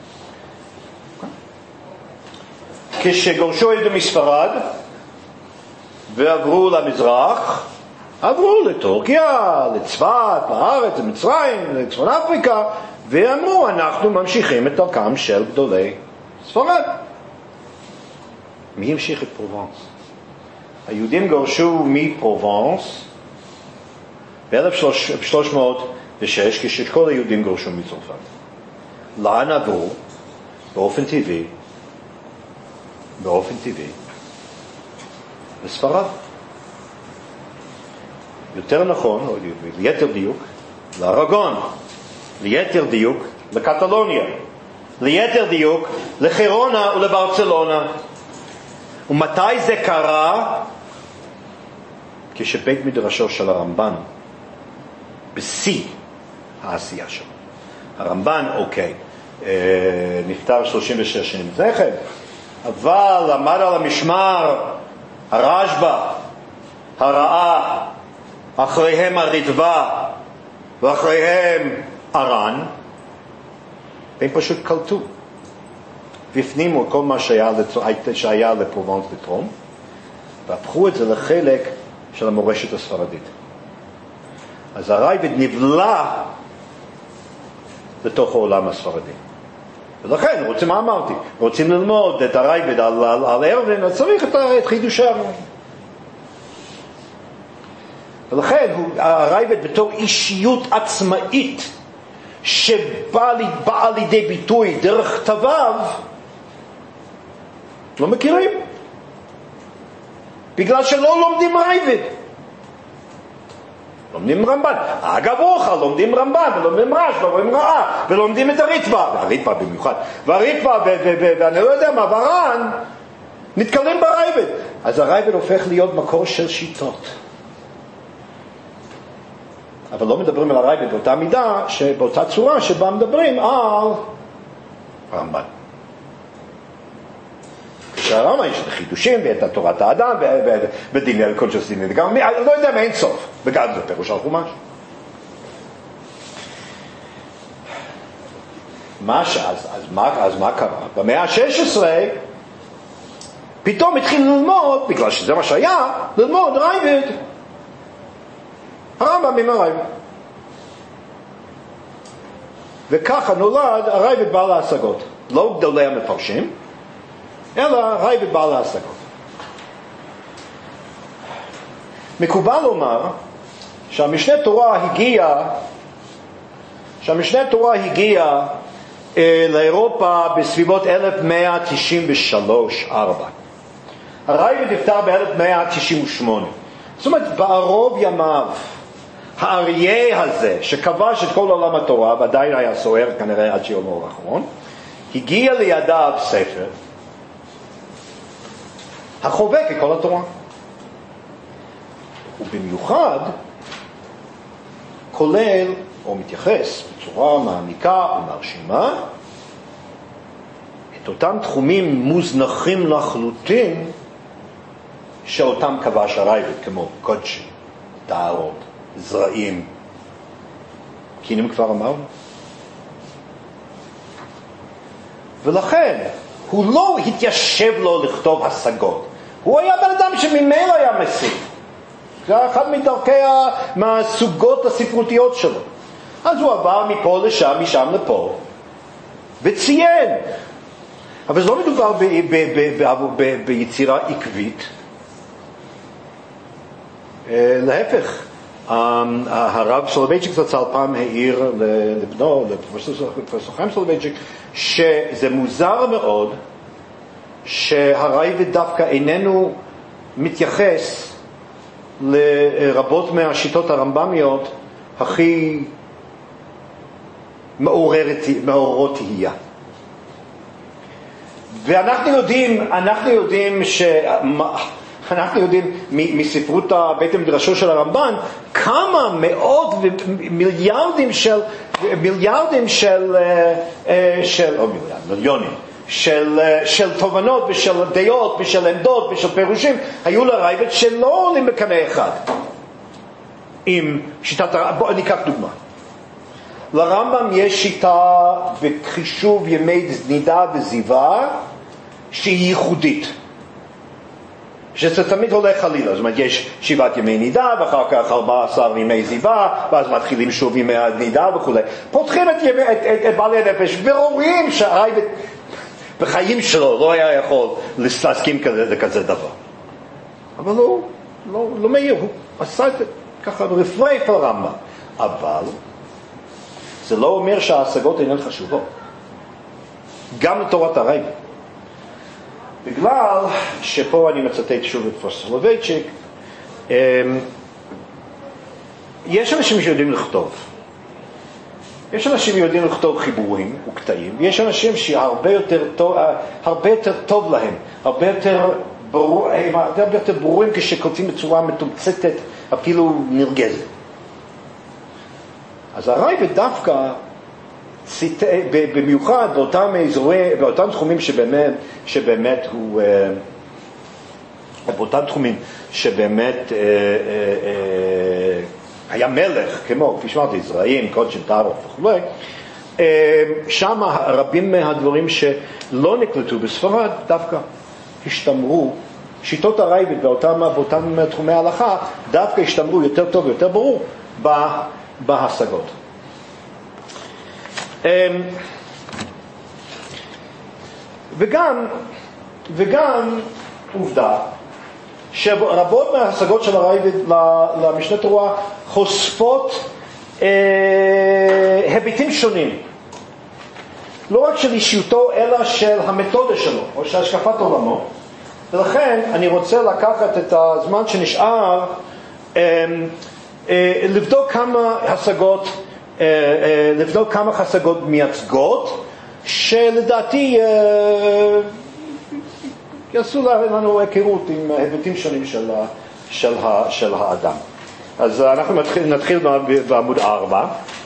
כשגורשו היהודים מספרד ועברו למזרח, עברו לטורקיה, לצפת, לארץ, למצרים, לצפון אפריקה, ואמרו, אנחנו ממשיכים את דרכם של גדולי ספרד. מי המשיך את פרובנס? היהודים גורשו מפרובנס ב-אלף שלוש מאות ושש, כשכל היהודים גורשו מצרפת. לאן עברו? באופן טבעי, באופן טבעי, לספרד. יותר נכון, או ליתר דיוק, לארגון. ליתר דיוק, לקטלוניה. ליתר דיוק, לחירונה ולברצלונה. ומתי זה קרה? כשבית מדרשו של הרמב"ן, בשיא העשייה שלו. הרמב"ן, אוקיי, נפטר שלושים ושש שנים לפני כן, אבל עמד על המשמר הרשב"א, הרעה, אחריהם הרדווה, ואחריהם ארן, והם פשוט קלטו והפנימו כל מה שהיה, שהיה לפרובנס לתרום, והפכו את זה לחלק של המורשת הספרדית. אז הרייבד נבלע לתוך העולם הספרדי. ולכן, רוצים, מה אמרתי? רוצים ללמוד את הרייבד על, על, על ארווין, אז צריך את, את חידושי הרייבד. ולכן, הרייבד בתור אישיות עצמאית, שבאה לידי ביטוי דרך כתביו, לא מכירים. בגלל שלא לומדים רייבד. לומדים רמב"ן. אגב אוכל, לומדים רמב"ן, ולומדים רשב"א, ולומדים רעה, ולומדים את הריטב"א, והריטב"א במיוחד, והריטב"א, ואני לא יודע מה, ור"ן, נתקלים ברייבד. אז הרייבד הופך להיות מקור של שיטות. אבל לא מדברים על הרייבד באותה מידה, באותה צורה שבה מדברים על רמב"ן. כשהרמב"ן יש את החידושים ואת תורת האדם ודיני על כל שעושים, וגם אני לא יודע מאין סוף, וגם זה פירוש על חומש. מה ש... אז, אז, מה, אז מה קרה? במאה ה-שש עשרה פתאום התחיל ללמוד, בגלל שזה מה שהיה, ללמוד רייבד. הרמב"ם עם הרייבד. וככה נולד הרייבד בעל ההשגות. לא גדולי המפרשים, אלא רייבד בעל ההשגות. מקובל לומר שהמשנה תורה הגיע, שהמשנה תורה הגיע אה, לאירופה בסביבות אלף מאה תשעים ושלוש ארבע. הרייבד נפטר ב-אלף מאה תשעים ושמונה. זאת אומרת, בערוב ימיו, האריה הזה שכבש את כל עולם התורה, ועדיין היה סוער כנראה עד שיומו האחרון, הגיע לידיו ספר החובק את כל התורה. ובמיוחד כולל או מתייחס בצורה מעמיקה ומרשימה את אותם תחומים מוזנחים לחלוטין שאותם כבש הרייבד, כמו קודשי, טהרות, זרעים, קינים כבר אמרנו. ולכן, הוא לא התיישב לו לכתוב השגות. הוא היה בן אדם שממילא היה מסית. זה היה אחד מדרכי, מהסוגות הספרותיות שלו. אז הוא עבר מפה לשם, משם לפה, וציין. אבל זה לא מדובר ב- ב- ב- ב- ב- ביצירה עקבית. להפך, הרב סולובייצ'יק זצ"ל פעם העיר לבנו, לפרופסור חיים סולובייצ'יק, שזה מוזר מאוד שהרייבד דווקא איננו מתייחס לרבות מהשיטות הרמב"מיות הכי מעוררות תהייה. ואנחנו יודעים, אנחנו יודעים ש... אנחנו יודעים מספרות בית המדרשו של הרמב"ן כמה מאות ומיליארדים של מיליארדים של של או מיליארד, מיליונים של של תובנות ושל דעות ושל עמדות ושל פירושים היו לרייבד שלא עולים בקנה אחד עם שיטת הרמב"ם. בואו ניקח דוגמה. לרמב"ם יש שיטה בחישוב ימי נידה וזיווה שהיא ייחודית, שזה תמיד הולך חלילה. זאת אומרת, יש שבעת ימי נידה, ואחר כך ארבע עשר ימי זיווה, ואז מתחילים שוב ימי הנידה וכו'. פותחים את, ימי, את, את, את בעלי הנפש, ורואים שהרייבד בחיים שלו לא היה יכול להסכים כזה, לכזה דבר. אבל הוא לא, לא מהיר, הוא עשה את זה ככה רפרף על רמב"ם. אבל זה לא אומר שההשגות אינן חשובות. גם לתורת הרייבד. בגלל שפה אני מצטט שוב את פרופסור סולובייצ'יק, יש אנשים שיודעים לכתוב. יש אנשים שיודעים לכתוב חיבורים וקטעים, ויש אנשים שהרבה יותר טוב, הרבה יותר טוב להם, הרבה יותר ברור, הרבה יותר ברורים כשכותבים בצורה מתומצתת, אפילו נרגזת. אז הרייבד דווקא במיוחד באותם אזורי, באותם תחומים שבאמת, שבאמת הוא, באותם תחומים שבאמת היה מלך, כמו, כפי שאמרתי, זרעים, קודשי, טהרות וכו', שם רבים מהדברים שלא נקלטו בספרד דווקא השתמרו, שיטות הרייבד באותם, באותם תחומי ההלכה דווקא השתמרו יותר טוב ויותר ברור בהשגות. וגם, וגם עובדה שרבות מההשגות של הרייבד למשנה תורה חושפות אה, היבטים שונים, לא רק של אישיותו אלא של המתודה שלו או של השקפת עולמו. ולכן אני רוצה לקחת את הזמן שנשאר אה, אה, לבדוק כמה השגות לבדוק כמה השגות מייצגות שלדעתי יעשו לנו היכרות עם היבטים שונים של, של, של האדם. אז אנחנו נתחיל, נתחיל בעמוד ארבע.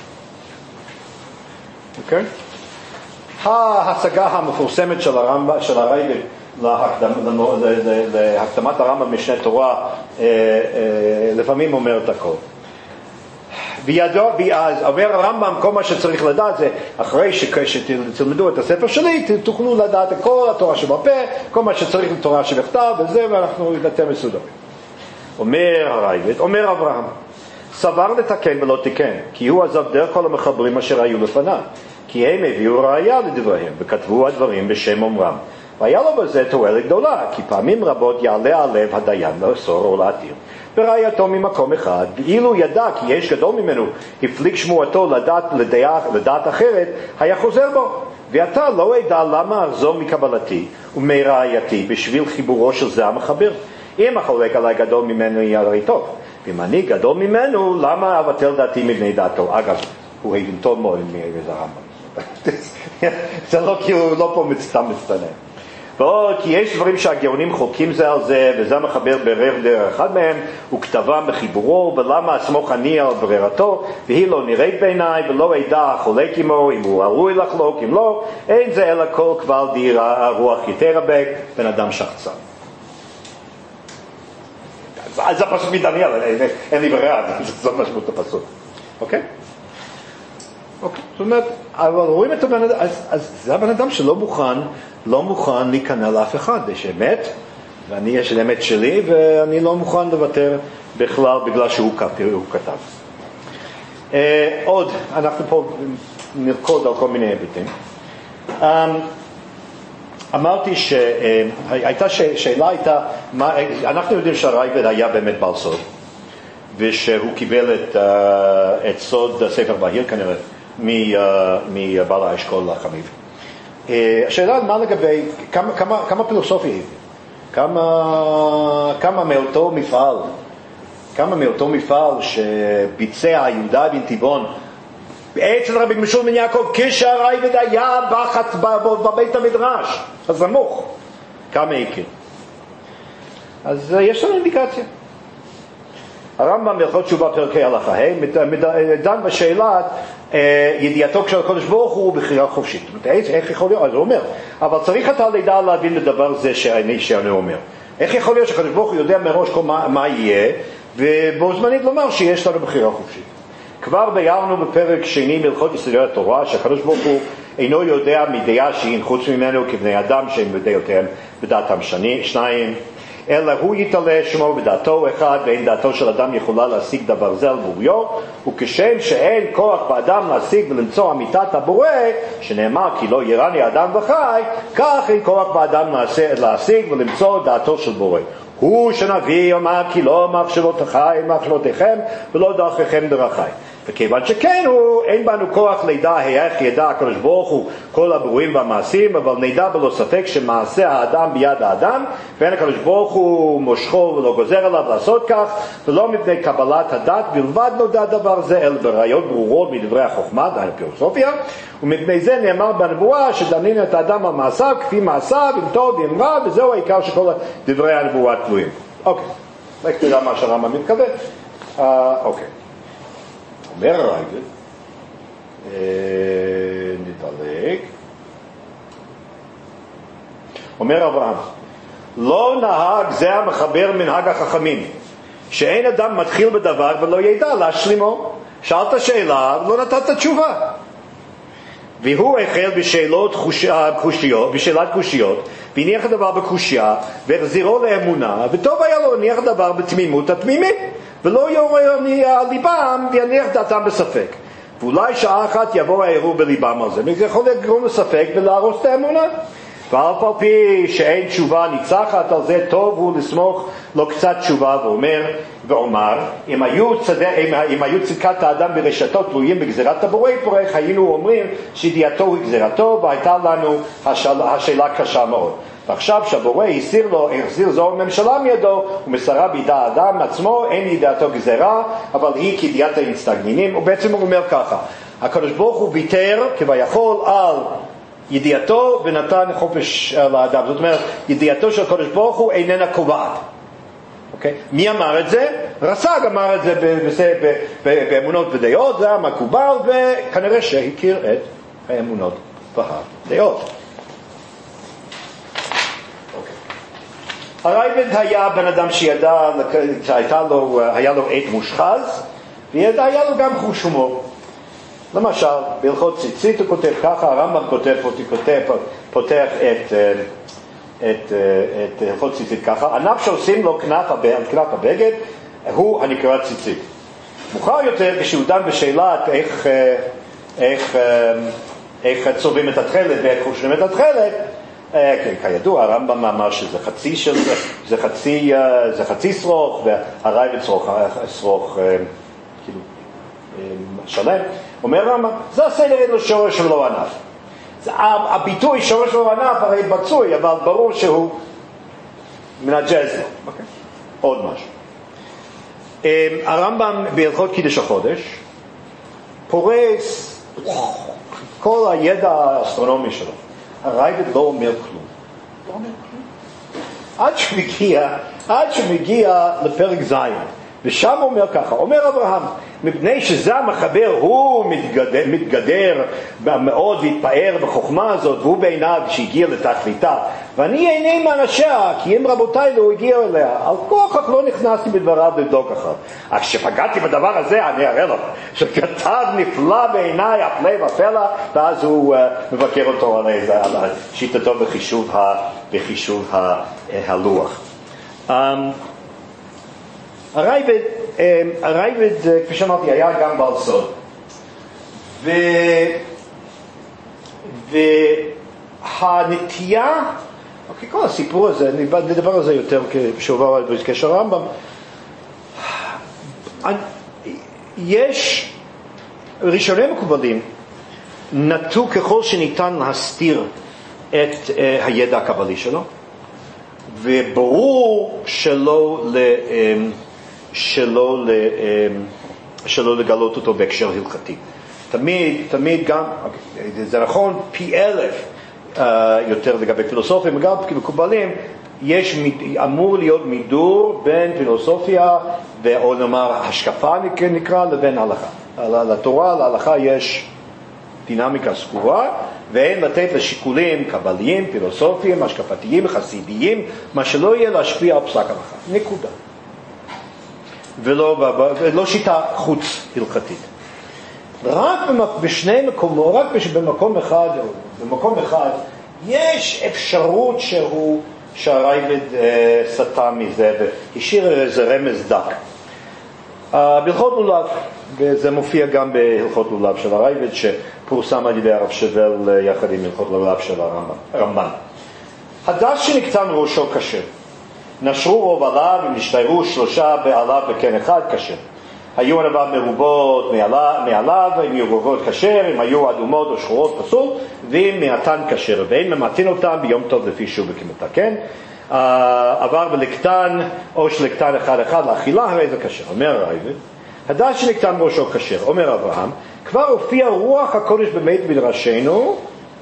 אוקיי? ההשגה המפורסמת של הרמב"ם, של הרייבד להקדמת, להקדמת הרמב"ם משנה תורה לפעמים אומר את הכל. וידוע, ואז אומר הרמב"ם, כל מה שצריך לדעת זה, אחרי שתלמדו את הספר שלי, תוכלו לדעת כל התורה שבפה, כל מה שצריך לתורה שבכתב, וזה, ואנחנו נתן מסודר. אומר הרייבד, אומר אברהם, סבר לתקן ולא תיקן, כי הוא עזב דרך כל המחברים אשר היו לפניו, כי הם הביאו ראיה לדבריהם, וכתבו הדברים בשם אומרם. והיה לו בזה תועלת גדולה, כי פעמים רבות יעלה על לב הדיין לאסור או להתיר. בראייתו ממקום אחד, ואילו ידע כי יש גדול ממנו, הפליג שמועתו לדעת, לדעת, לדעת אחרת, היה חוזר בו. ואתה לא ידע למה ארזו מקבלתי ומראייתי בשביל חיבורו של זה המחבר. אם החולק עליי גדול ממנו יהיה הרי טוב, ואם אני גדול ממנו, למה אבטל דעתי מבני דעתו? אגב, הוא הבין טוב מאוד עם זה הרמב"ם. זה לא כי הוא לא פה סתם מצטנן. ועוד כי יש דברים שהגאונים חולקים זה על זה, וזה מחבר ברר דרך אחד מהם, הוא כתבם בחיבורו, ולמה אסמוך אני על ברירתו, והיא לא נראית בעיניי, ולא ידע חולק עמו, אם הוא ראוי לחלוק, אם לא, אין זה אלא כל קבל דיר הרוח יתר הבק, בן אדם שחצן. אז זה פשוט מדניאל, אין לי ברירה, זאת משמעות הפסוק. אוקיי? אוקיי. זאת אומרת, אבל רואים את הבן אדם, אז, אז זה הבן אדם שלא מוכן, לא מוכן להיכנע לאף אחד. יש אמת, ואני יש אמת שלי, ואני לא מוכן לוותר בכלל בגלל שהוא כתב. אה, עוד, אנחנו פה נרקוד על כל מיני היבטים. אה, אמרתי שהייתה שאלה הייתה, מה, אנחנו יודעים שהרייבד היה באמת בעל סוד, ושהוא קיבל את, את סוד ספר בהיר כנראה מבעל האשכול החמיב. השאלה מה לגבי, כמה, כמה, כמה פילוסופיה היא? כמה, כמה מאותו מפעל, כמה מאותו מפעל שביצע יהודה בן תיבון אצל רבי משול בן יעקב כשהרייבד היה בחץ בבית המדרש הסמוך, כמה הכיר? אז יש לנו אינדיקציה. הרמב"ם בהלכות תשובה פרקי הלכה ה' דן בשאלת ידיעתו של הקדוש ברוך הוא בחירה חופשית. איך יכול להיות? אז הוא אומר, אבל צריך אתה לדע להבין לדבר זה שאני, שאני אומר. איך יכול להיות שהקדוש ברוך הוא יודע מראש מה, מה יהיה, ובו זמנית לומר שיש לנו בחירה חופשית. כבר ביארנו בפרק שני מלכות יסודי התורה שהקדוש ברוך הוא אינו יודע מדעה שהיא חוץ ממנו כבני אדם שהם בדעותיהם בדעתם שניים, אלא הוא יתעלה שמו בדעתו אחד, ואין דעתו של אדם יכולה להשיג דבר זה על בוריו, וכשם שאין כוח באדם להשיג ולמצוא אמיתת הבורא, שנאמר כי לא ירני אדם וחי, כך אין כוח באדם להשיג ולמצוא דעתו של בורא. הוא שנביא אומר כי לא מחשבותיכם מחשבותיכם ולא דרכיכם דרכי. וכיוון שכן הוא, אין בנו כוח לידע איך ידע הקדוש ברוך הוא כל הברואים והמעשים, אבל נדע בלא ספק שמעשה האדם ביד האדם, ואין הקדוש ברוך הוא מושכו ולא גוזר עליו לעשות כך, ולא מפני קבלת הדת בלבד נודע דבר זה, אלא בראיות ברורות מדברי החוכמה, דהיינו פילוסופיה, ומפני זה נאמר בנבואה שדנים את האדם על מעשיו כפי מעשיו, אם טוב ואם רע, וזהו העיקר שכל דברי הנבואה תלויים. אוקיי, רק תדע מה שהרמב"ם מתכוון. אוקיי. אומר הרייבד, נדלג, אומר אברהם, לא נהג זה המחבר מנהג החכמים, שאין אדם מתחיל בדבר ולא ידע להשלימו. שאלת שאלה ולא נתת תשובה. והוא החל בשאלות קושיות, בשאלת קושיות, והניח הדבר בקושיה, והחזירו לאמונה, וטוב היה לו להניח הדבר בתמימות התמימית, ולא יורה על ליבם ויניח דעתם בספק. ואולי שעה אחת יבוא הערעור בליבם על זה, וזה יכול לגרום לספק ולהרוס את האמונה. ואף על פי שאין תשובה ניצחת על זה, טוב הוא לסמוך לו קצת תשובה ואומר, ואומר, אם היו, צד... אם, אם היו צדקת האדם ברשתו תלויים בגזירת הבורא פורך, היינו אומרים שידיעתו היא גזירתו, והייתה לנו השאל... השאלה קשה מאוד. ועכשיו שהבורא הסיר לו, החזיר זו ממשלה מידו, ומסרה בידי האדם עצמו, אין ידיעתו גזירה, אבל היא כידיעת המסתגנינים. ובעצם הוא אומר ככה, הקדוש ברוך הוא ויתר כביכול על ידיעתו ונתן חופש לאדם. זאת אומרת, ידיעתו של הקדוש ברוך הוא איננה קובעת. אוקיי? מי אמר את זה? רס"ג אמר את זה באמונות ודעות, זה המקובל, וכנראה שהכיר את האמונות והדעות. הרייבד היה בן אדם שידע, שהייתה לו, היה לו עת מושחז, והיה לו גם חוש הומור. למשל, בהלכות ציצית הוא כותב ככה, הרמב"ם כותב, כותב, פותח את, את, את הלכות ציצית ככה, ענף שעושים לו כנף, כנף הבגד, הוא הנקרא ציצית. מאוחר יותר, כשהוא דן בשאלת איך, איך, איך צובעים את התכלת ואיך חושבים את התכלת, כידוע, הרמב"ם אמר שזה חצי של זה, זה חצי, זה חצי שרוך, והרייבד שרוך, שרוך, כאילו, שלם. אומר הרמב"ם, זה הסדר אין לו שורש ולא ענף. הביטוי שורש ולא ענף הרי בצוי, אבל ברור שהוא מנג'ז לו. עוד משהו. הרמב"ם בהלכות קידוש החודש פורס כל הידע האסטרונומי שלו. הרייבד לא אומר כלום. לא אומר כלום. עד שמגיע, עד שמגיע לפרק זין, ושם אומר ככה, אומר אברהם, מפני שזה המחבר הוא מתגדר, מתגדר מאוד והתפאר בחוכמה הזאת, והוא בעיניו שהגיע לתכליתה, ואני אינני מאנשיה, כי אם רבותיי לא הגיעו אליה, על כוח לא נכנסתי בדבריו לבדוק אחר. אך כשפגעתי בדבר הזה, אני אראה לך, שכתב נפלא בעיניי, הפלא ופלא, ואז הוא uh, מבקר אותו על, על שיטתו בחישוב, ה, בחישוב ה, הלוח. Um, הרייבד, um, הרייבד, uh, כפי שאמרתי, היה גם בעל סוד. ו... והנטייה, אוקיי, כל הסיפור הזה, נדבר על זה יותר כשעובר בקשר הרמב"ם, יש ראשוני מקובלים נטו ככל שניתן להסתיר את uh, הידע הקבלי שלו, וברור שלא, ל, um, שלא, ל, um, שלא לגלות אותו בהקשר הלכתי. תמיד, תמיד גם, זה נכון פי אלף uh, יותר לגבי פילוסופים, וגם מקובלים, יש, אמור להיות מידור בין פילוסופיה, או נאמר השקפה נקרא, לבין הלכה. לתורה, להלכה יש דינמיקה סגורה, ואין לתת לשיקולים קבליים, פילוסופיים, השקפתיים, חסידיים, מה שלא יהיה להשפיע על פסק הלכה. נקודה. ולא, ולא שיטה חוץ הלכתית. רק בשני מקומות, רק במקום אחד, או במקום אחד, יש אפשרות שהוא, שהרייבד אה, סטה מזה, והשאיר איזה רמז דק. אה, בהלכות לולב, וזה מופיע גם בהלכות לולב של הרייבד, שפורסם על ידי הרב שבל יחד עם הלכות לולב של הרמב"ן. הדש שנקטן ראשו קשה. נשרו רוב עליו, אם נשתיירו שלושה בעליו וכן אחד קשה. היו ענביו מרובות מעליו, אם היו מרובות כשר, אם היו אדומות או שחורות פסול, ואם מעטן כשר, ואין ממתין אותם ביום טוב לפי שוב וכמתה, כן? עבר בלקטן או שלקטן אחד אחד לאכילה, הרי זה כשר. אומר הרייבד, הדש שנקטן ראשו כשר, אומר אברהם, כבר הופיע רוח הקודש בבית מדרשנו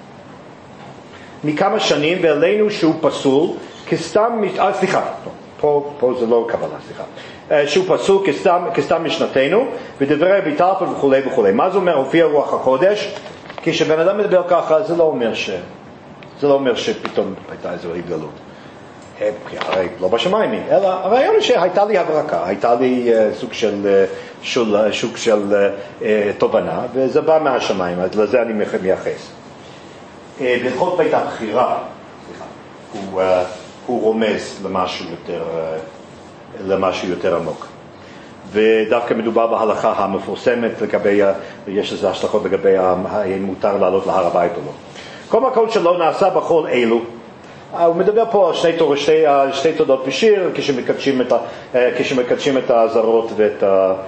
מכמה שנים, ואלינו שהוא פסול, כסתם, אה, סליחה, פה, פה זה לא קבלה, סליחה. שהוא פסוק כסתם, כסתם משנתנו, ודברי ביטלפון וכו' וכו'. מה זה אומר, הופיע רוח הקודש? כשבן אדם מדבר ככה, זה לא אומר ש... זה לא אומר שפתאום הייתה איזו התגלות. הרי לא בשמיים, אלא הרעיון הוא שהייתה לי הברקה, הייתה לי סוג של, של, סוג של תובנה, וזה בא מהשמיים, אז לזה אני מייחס. בהלכות בית הבחירה, הוא, הוא רומז למשהו יותר... למשהו יותר עמוק. ודווקא מדובר בהלכה המפורסמת לגבי, יש לזה השלכות לגבי האם מותר לעלות להר הבית או לא. כל מקום שלא נעשה בכל אלו, הוא מדבר פה על שני, תור, שתי, שתי תודות בשיר, כשמקדשים את, כשמקדשים את הזרות ואת,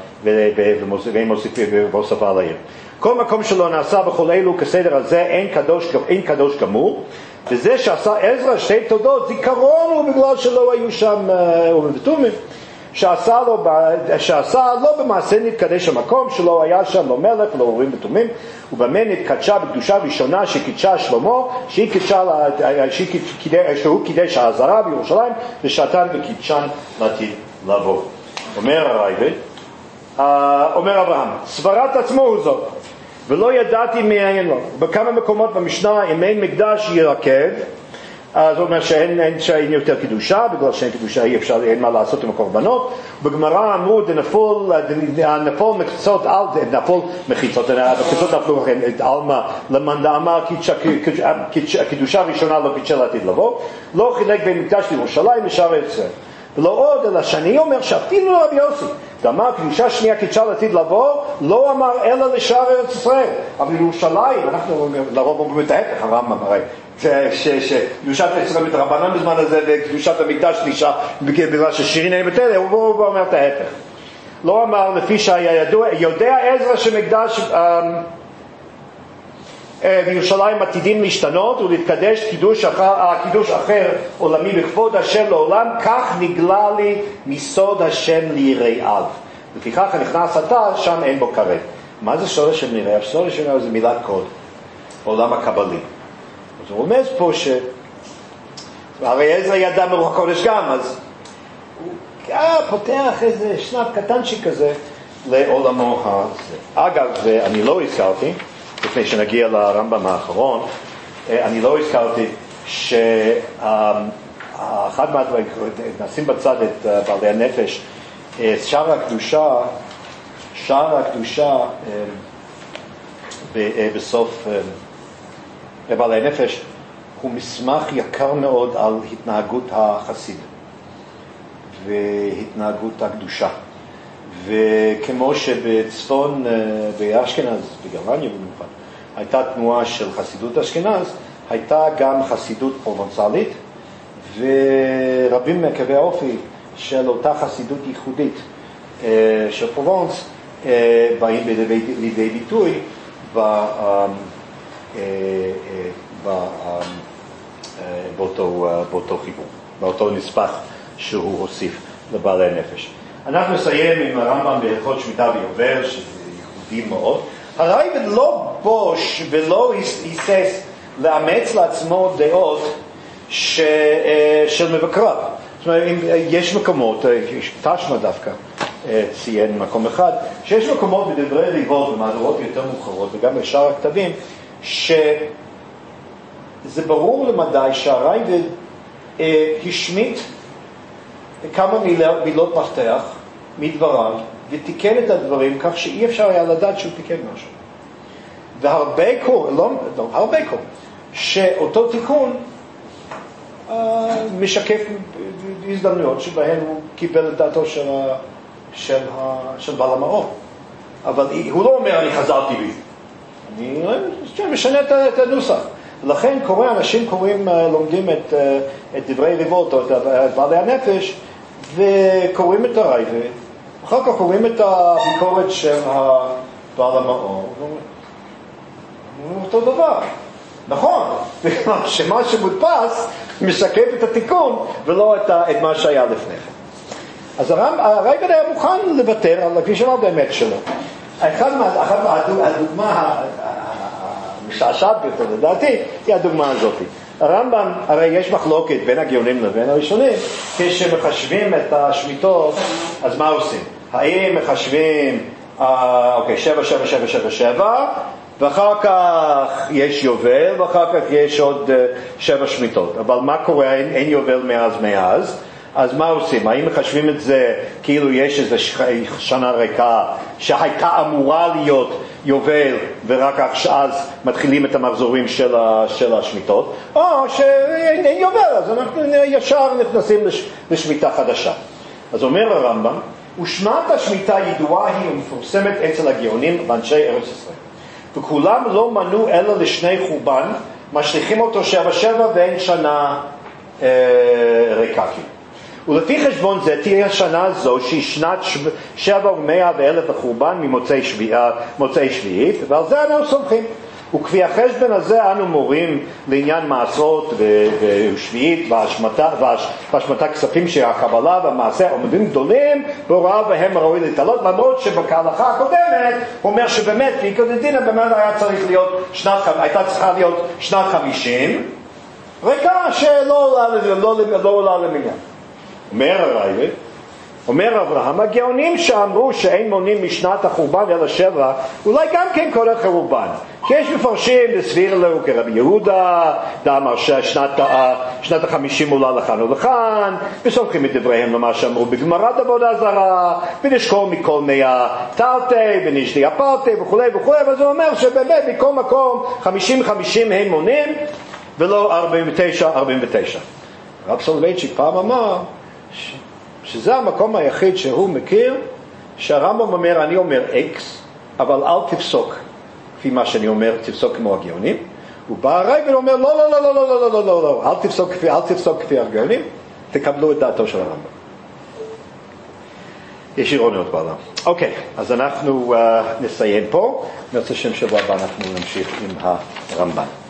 ומוסיפה על העיר. כל מקום שלא נעשה בכל אלו כסדר הזה, אין קדוש, אין קדוש גמור, וזה שעשה עזרא שתי תודות, זיכרון הוא בגלל שלא היו שם ובתומים, שעשה לו, שעשה לא במעשה נתקדש המקום, שלא היה שם לא מלך ולא הורים בתומים, ובמה נתקדשה בקדושה ראשונה שקידשה שלמה, שהיא קידשה, שהוא קידש העזרה בירושלים, ושעתן וקידשן לעתיד לבוא. אומר הרייבד, אומר אברהם, סברת עצמו הוא זאת, ולא ידעתי מאין לו. בכמה מקומות במשנה, אם אין מקדש ירקב, אז הוא אומר שאין, אין, שאין יותר קדושה, בגלל שאין קדושה אי אפשר, אין מה לעשות עם הקורבנות. בגמרא אמרו, דנפול, נפול מחיצות, נפול מחיצות, המחיצות נפלו עלמא, למאן דאמר, קדושה ראשונה לא קידשה לעתיד לבוא, לא חילק בין מקדש לירושלים לשאר ארץ ישראל. ולא עוד, אלא שאני אומר שאפילו רבי יוסי, דאמר קדושה שנייה קידשה לעתיד לבוא, לא אמר אלא לשאר ארץ ישראל. אבל ירושלים, אנחנו לרוב אומרים את ההפך, הרמב"ם הרי, שקדושת ישראל מתרבנן בזמן הזה, וקדושת המקדש נשאר בגלל ששירין אין בתלה, הוא אומר את ההפך. לא אמר לפי שהיה ידוע, יודע עזרא שמקדש בירושלים עתידים להשתנות ולהתקדש קידוש אחר, קידוש אחר עולמי בכבוד השם לעולם, כך נגלה לי מסוד השם ליראיו. לפיכך הנכנס אתה, שם אין בו קרב. מה זה סוד השם ליראיו? סוד השם ליראיו זה מילת קוד, עולם הקבלי. אז הוא רומז פה ש... הרי עזרא ידע מרוח הקודש גם, אז אה, פותח איזה שנב קטנצ'י כזה לעולמו הזה. אגב, אני לא הזכרתי, לפני שנגיע לרמב"ם האחרון, אני לא הזכרתי שאחד מהדברים, נשים בצד את בעלי הנפש, שער הקדושה, שער הקדושה בסוף בעלי הנפש, הוא מסמך יקר מאוד על התנהגות החסיד והתנהגות הקדושה. וכמו שבצפון, באשכנז, בגרמניה במיוחד, הייתה תנועה של חסידות אשכנז, הייתה גם חסידות פרובנסלית, ורבים מקווי האופי של אותה חסידות ייחודית של פרובנס באים לידי ביטוי באותו חיבור, באותו נספח שהוא הוסיף לבעלי נפש. אנחנו נסיים עם הרמב"ם בהלכות שמיטה ויובל, שזה ייחודי מאוד. הרייבד לא בוש ולא היסס לאמץ לעצמו דעות ש... של מבקריו. זאת אומרת, אם יש מקומות, תשמע דווקא ציין מקום אחד, שיש מקומות בדברי ריבות במהדורות יותר מאוחרות וגם בשאר הכתבים, שזה ברור למדי שהרייבד השמיט כמה מילות מפתח מדבריו ותיקן את הדברים כך שאי אפשר היה לדעת שהוא תיקן משהו. והרבה קור, לא, לא, הרבה קור, שאותו תיקון אה, משקף הזדמנויות שבהן הוא קיבל את דעתו של, ה, של, ה, של בעל המאור. אבל הוא לא אומר אני חזרתי בי. אני משנה את, את הנוסח. לכן קורא, אנשים קוראים, לומדים את, את דברי ריבות או את בעלי הנפש וקוראים את הרייבד, אחר כך קוראים את הביקורת של בעל המאור, אותו דבר. נכון, שמה שמודפס משקף את התיקון ולא את, את מה שהיה לפני כן. אז הרייבד היה מוכן לוותר על כפי שאמר באמת שלו. אחד מהדוגמה המשעשעת ביותר לדעתי היא הדוגמה הזאת. הרמב"ם, הרי יש מחלוקת בין הגאונים לבין הראשונים, כשמחשבים את השמיטות, אז מה עושים? האם מחשבים, אה, אוקיי, שבע, שבע, שבע, שבע, שבע, ואחר כך יש יובל, ואחר כך יש עוד שבע שמיטות. אבל מה קורה? אין, אין יובל מאז מאז. אז מה עושים? האם מחשבים את זה כאילו יש איזו שנה ריקה שהייתה אמורה להיות יובל ורק אז מתחילים את המחזורים של, ה, של השמיטות, או שאין אין יובל, אז אנחנו ישר נכנסים לש, לשמיטה חדשה. אז אומר הרמב"ם, ושמת השמיטה ידועה היא ומפורסמת אצל הגאונים ואנשי ארץ ישראל. וכולם לא מנו אלא לשני חורבן, משליכים אותו שבע שבע ואין שנה אה, ריקה. ולפי חשבון זה תהיה השנה הזו שהיא שנת שבע ומאה ואלף החורבן ממוצאי שביעית, ועל זה אנו סומכים. וכפי החשבון הזה אנו מורים לעניין מעשרות ושביעית והשמטה כספים של הקבלה והמעשה עומדים גדולים בהוראה והם ראוי להתעלות, למרות שבהלכה הקודמת הוא אומר שבאמת בעיקר דינא באמת היה צריך להיות שנת, הייתה צריכה להיות שנת חמישים ריקה שלא עולה למניין. אומר הרייבד, אומר אברהם, הגאונים שאמרו שאין מונים משנת החורבן אלא שבע, אולי גם כן כל החורבן. כי יש מפרשים לסביר לו כרבי יהודה, דאמר ששנת החמישים עולה לכאן ולכאן, וסומכים את דבריהם למה שאמרו בגמרת עבודה זרה, ונשקול מכל מאה תרתי, ונשדי הפרתי וכו' וכו', אז הוא אומר שבאמת מכל מקום חמישים חמישים הם מונים, ולא ארבעים ותשע ארבעים ותשע. הרב סולובייצ'יק פעם אמר, ש... שזה המקום היחיד שהוא מכיר, שהרמב"ם אומר, אני אומר X, אבל אל תפסוק, לפי מה שאני אומר, תפסוק כמו הגאונים, ובא הרייבד ואומר, לא, לא, לא, לא, לא, לא, לא, לא, לא, אל תפסוק כפי, אל תפסוק כפי הגאונים, תקבלו את דעתו של הרמב"ם. יש אירוניות בעולם. אוקיי, אז אנחנו uh, נסיים פה, נרצה שם שבוע הבא אנחנו נמשיך עם הרמב"ם.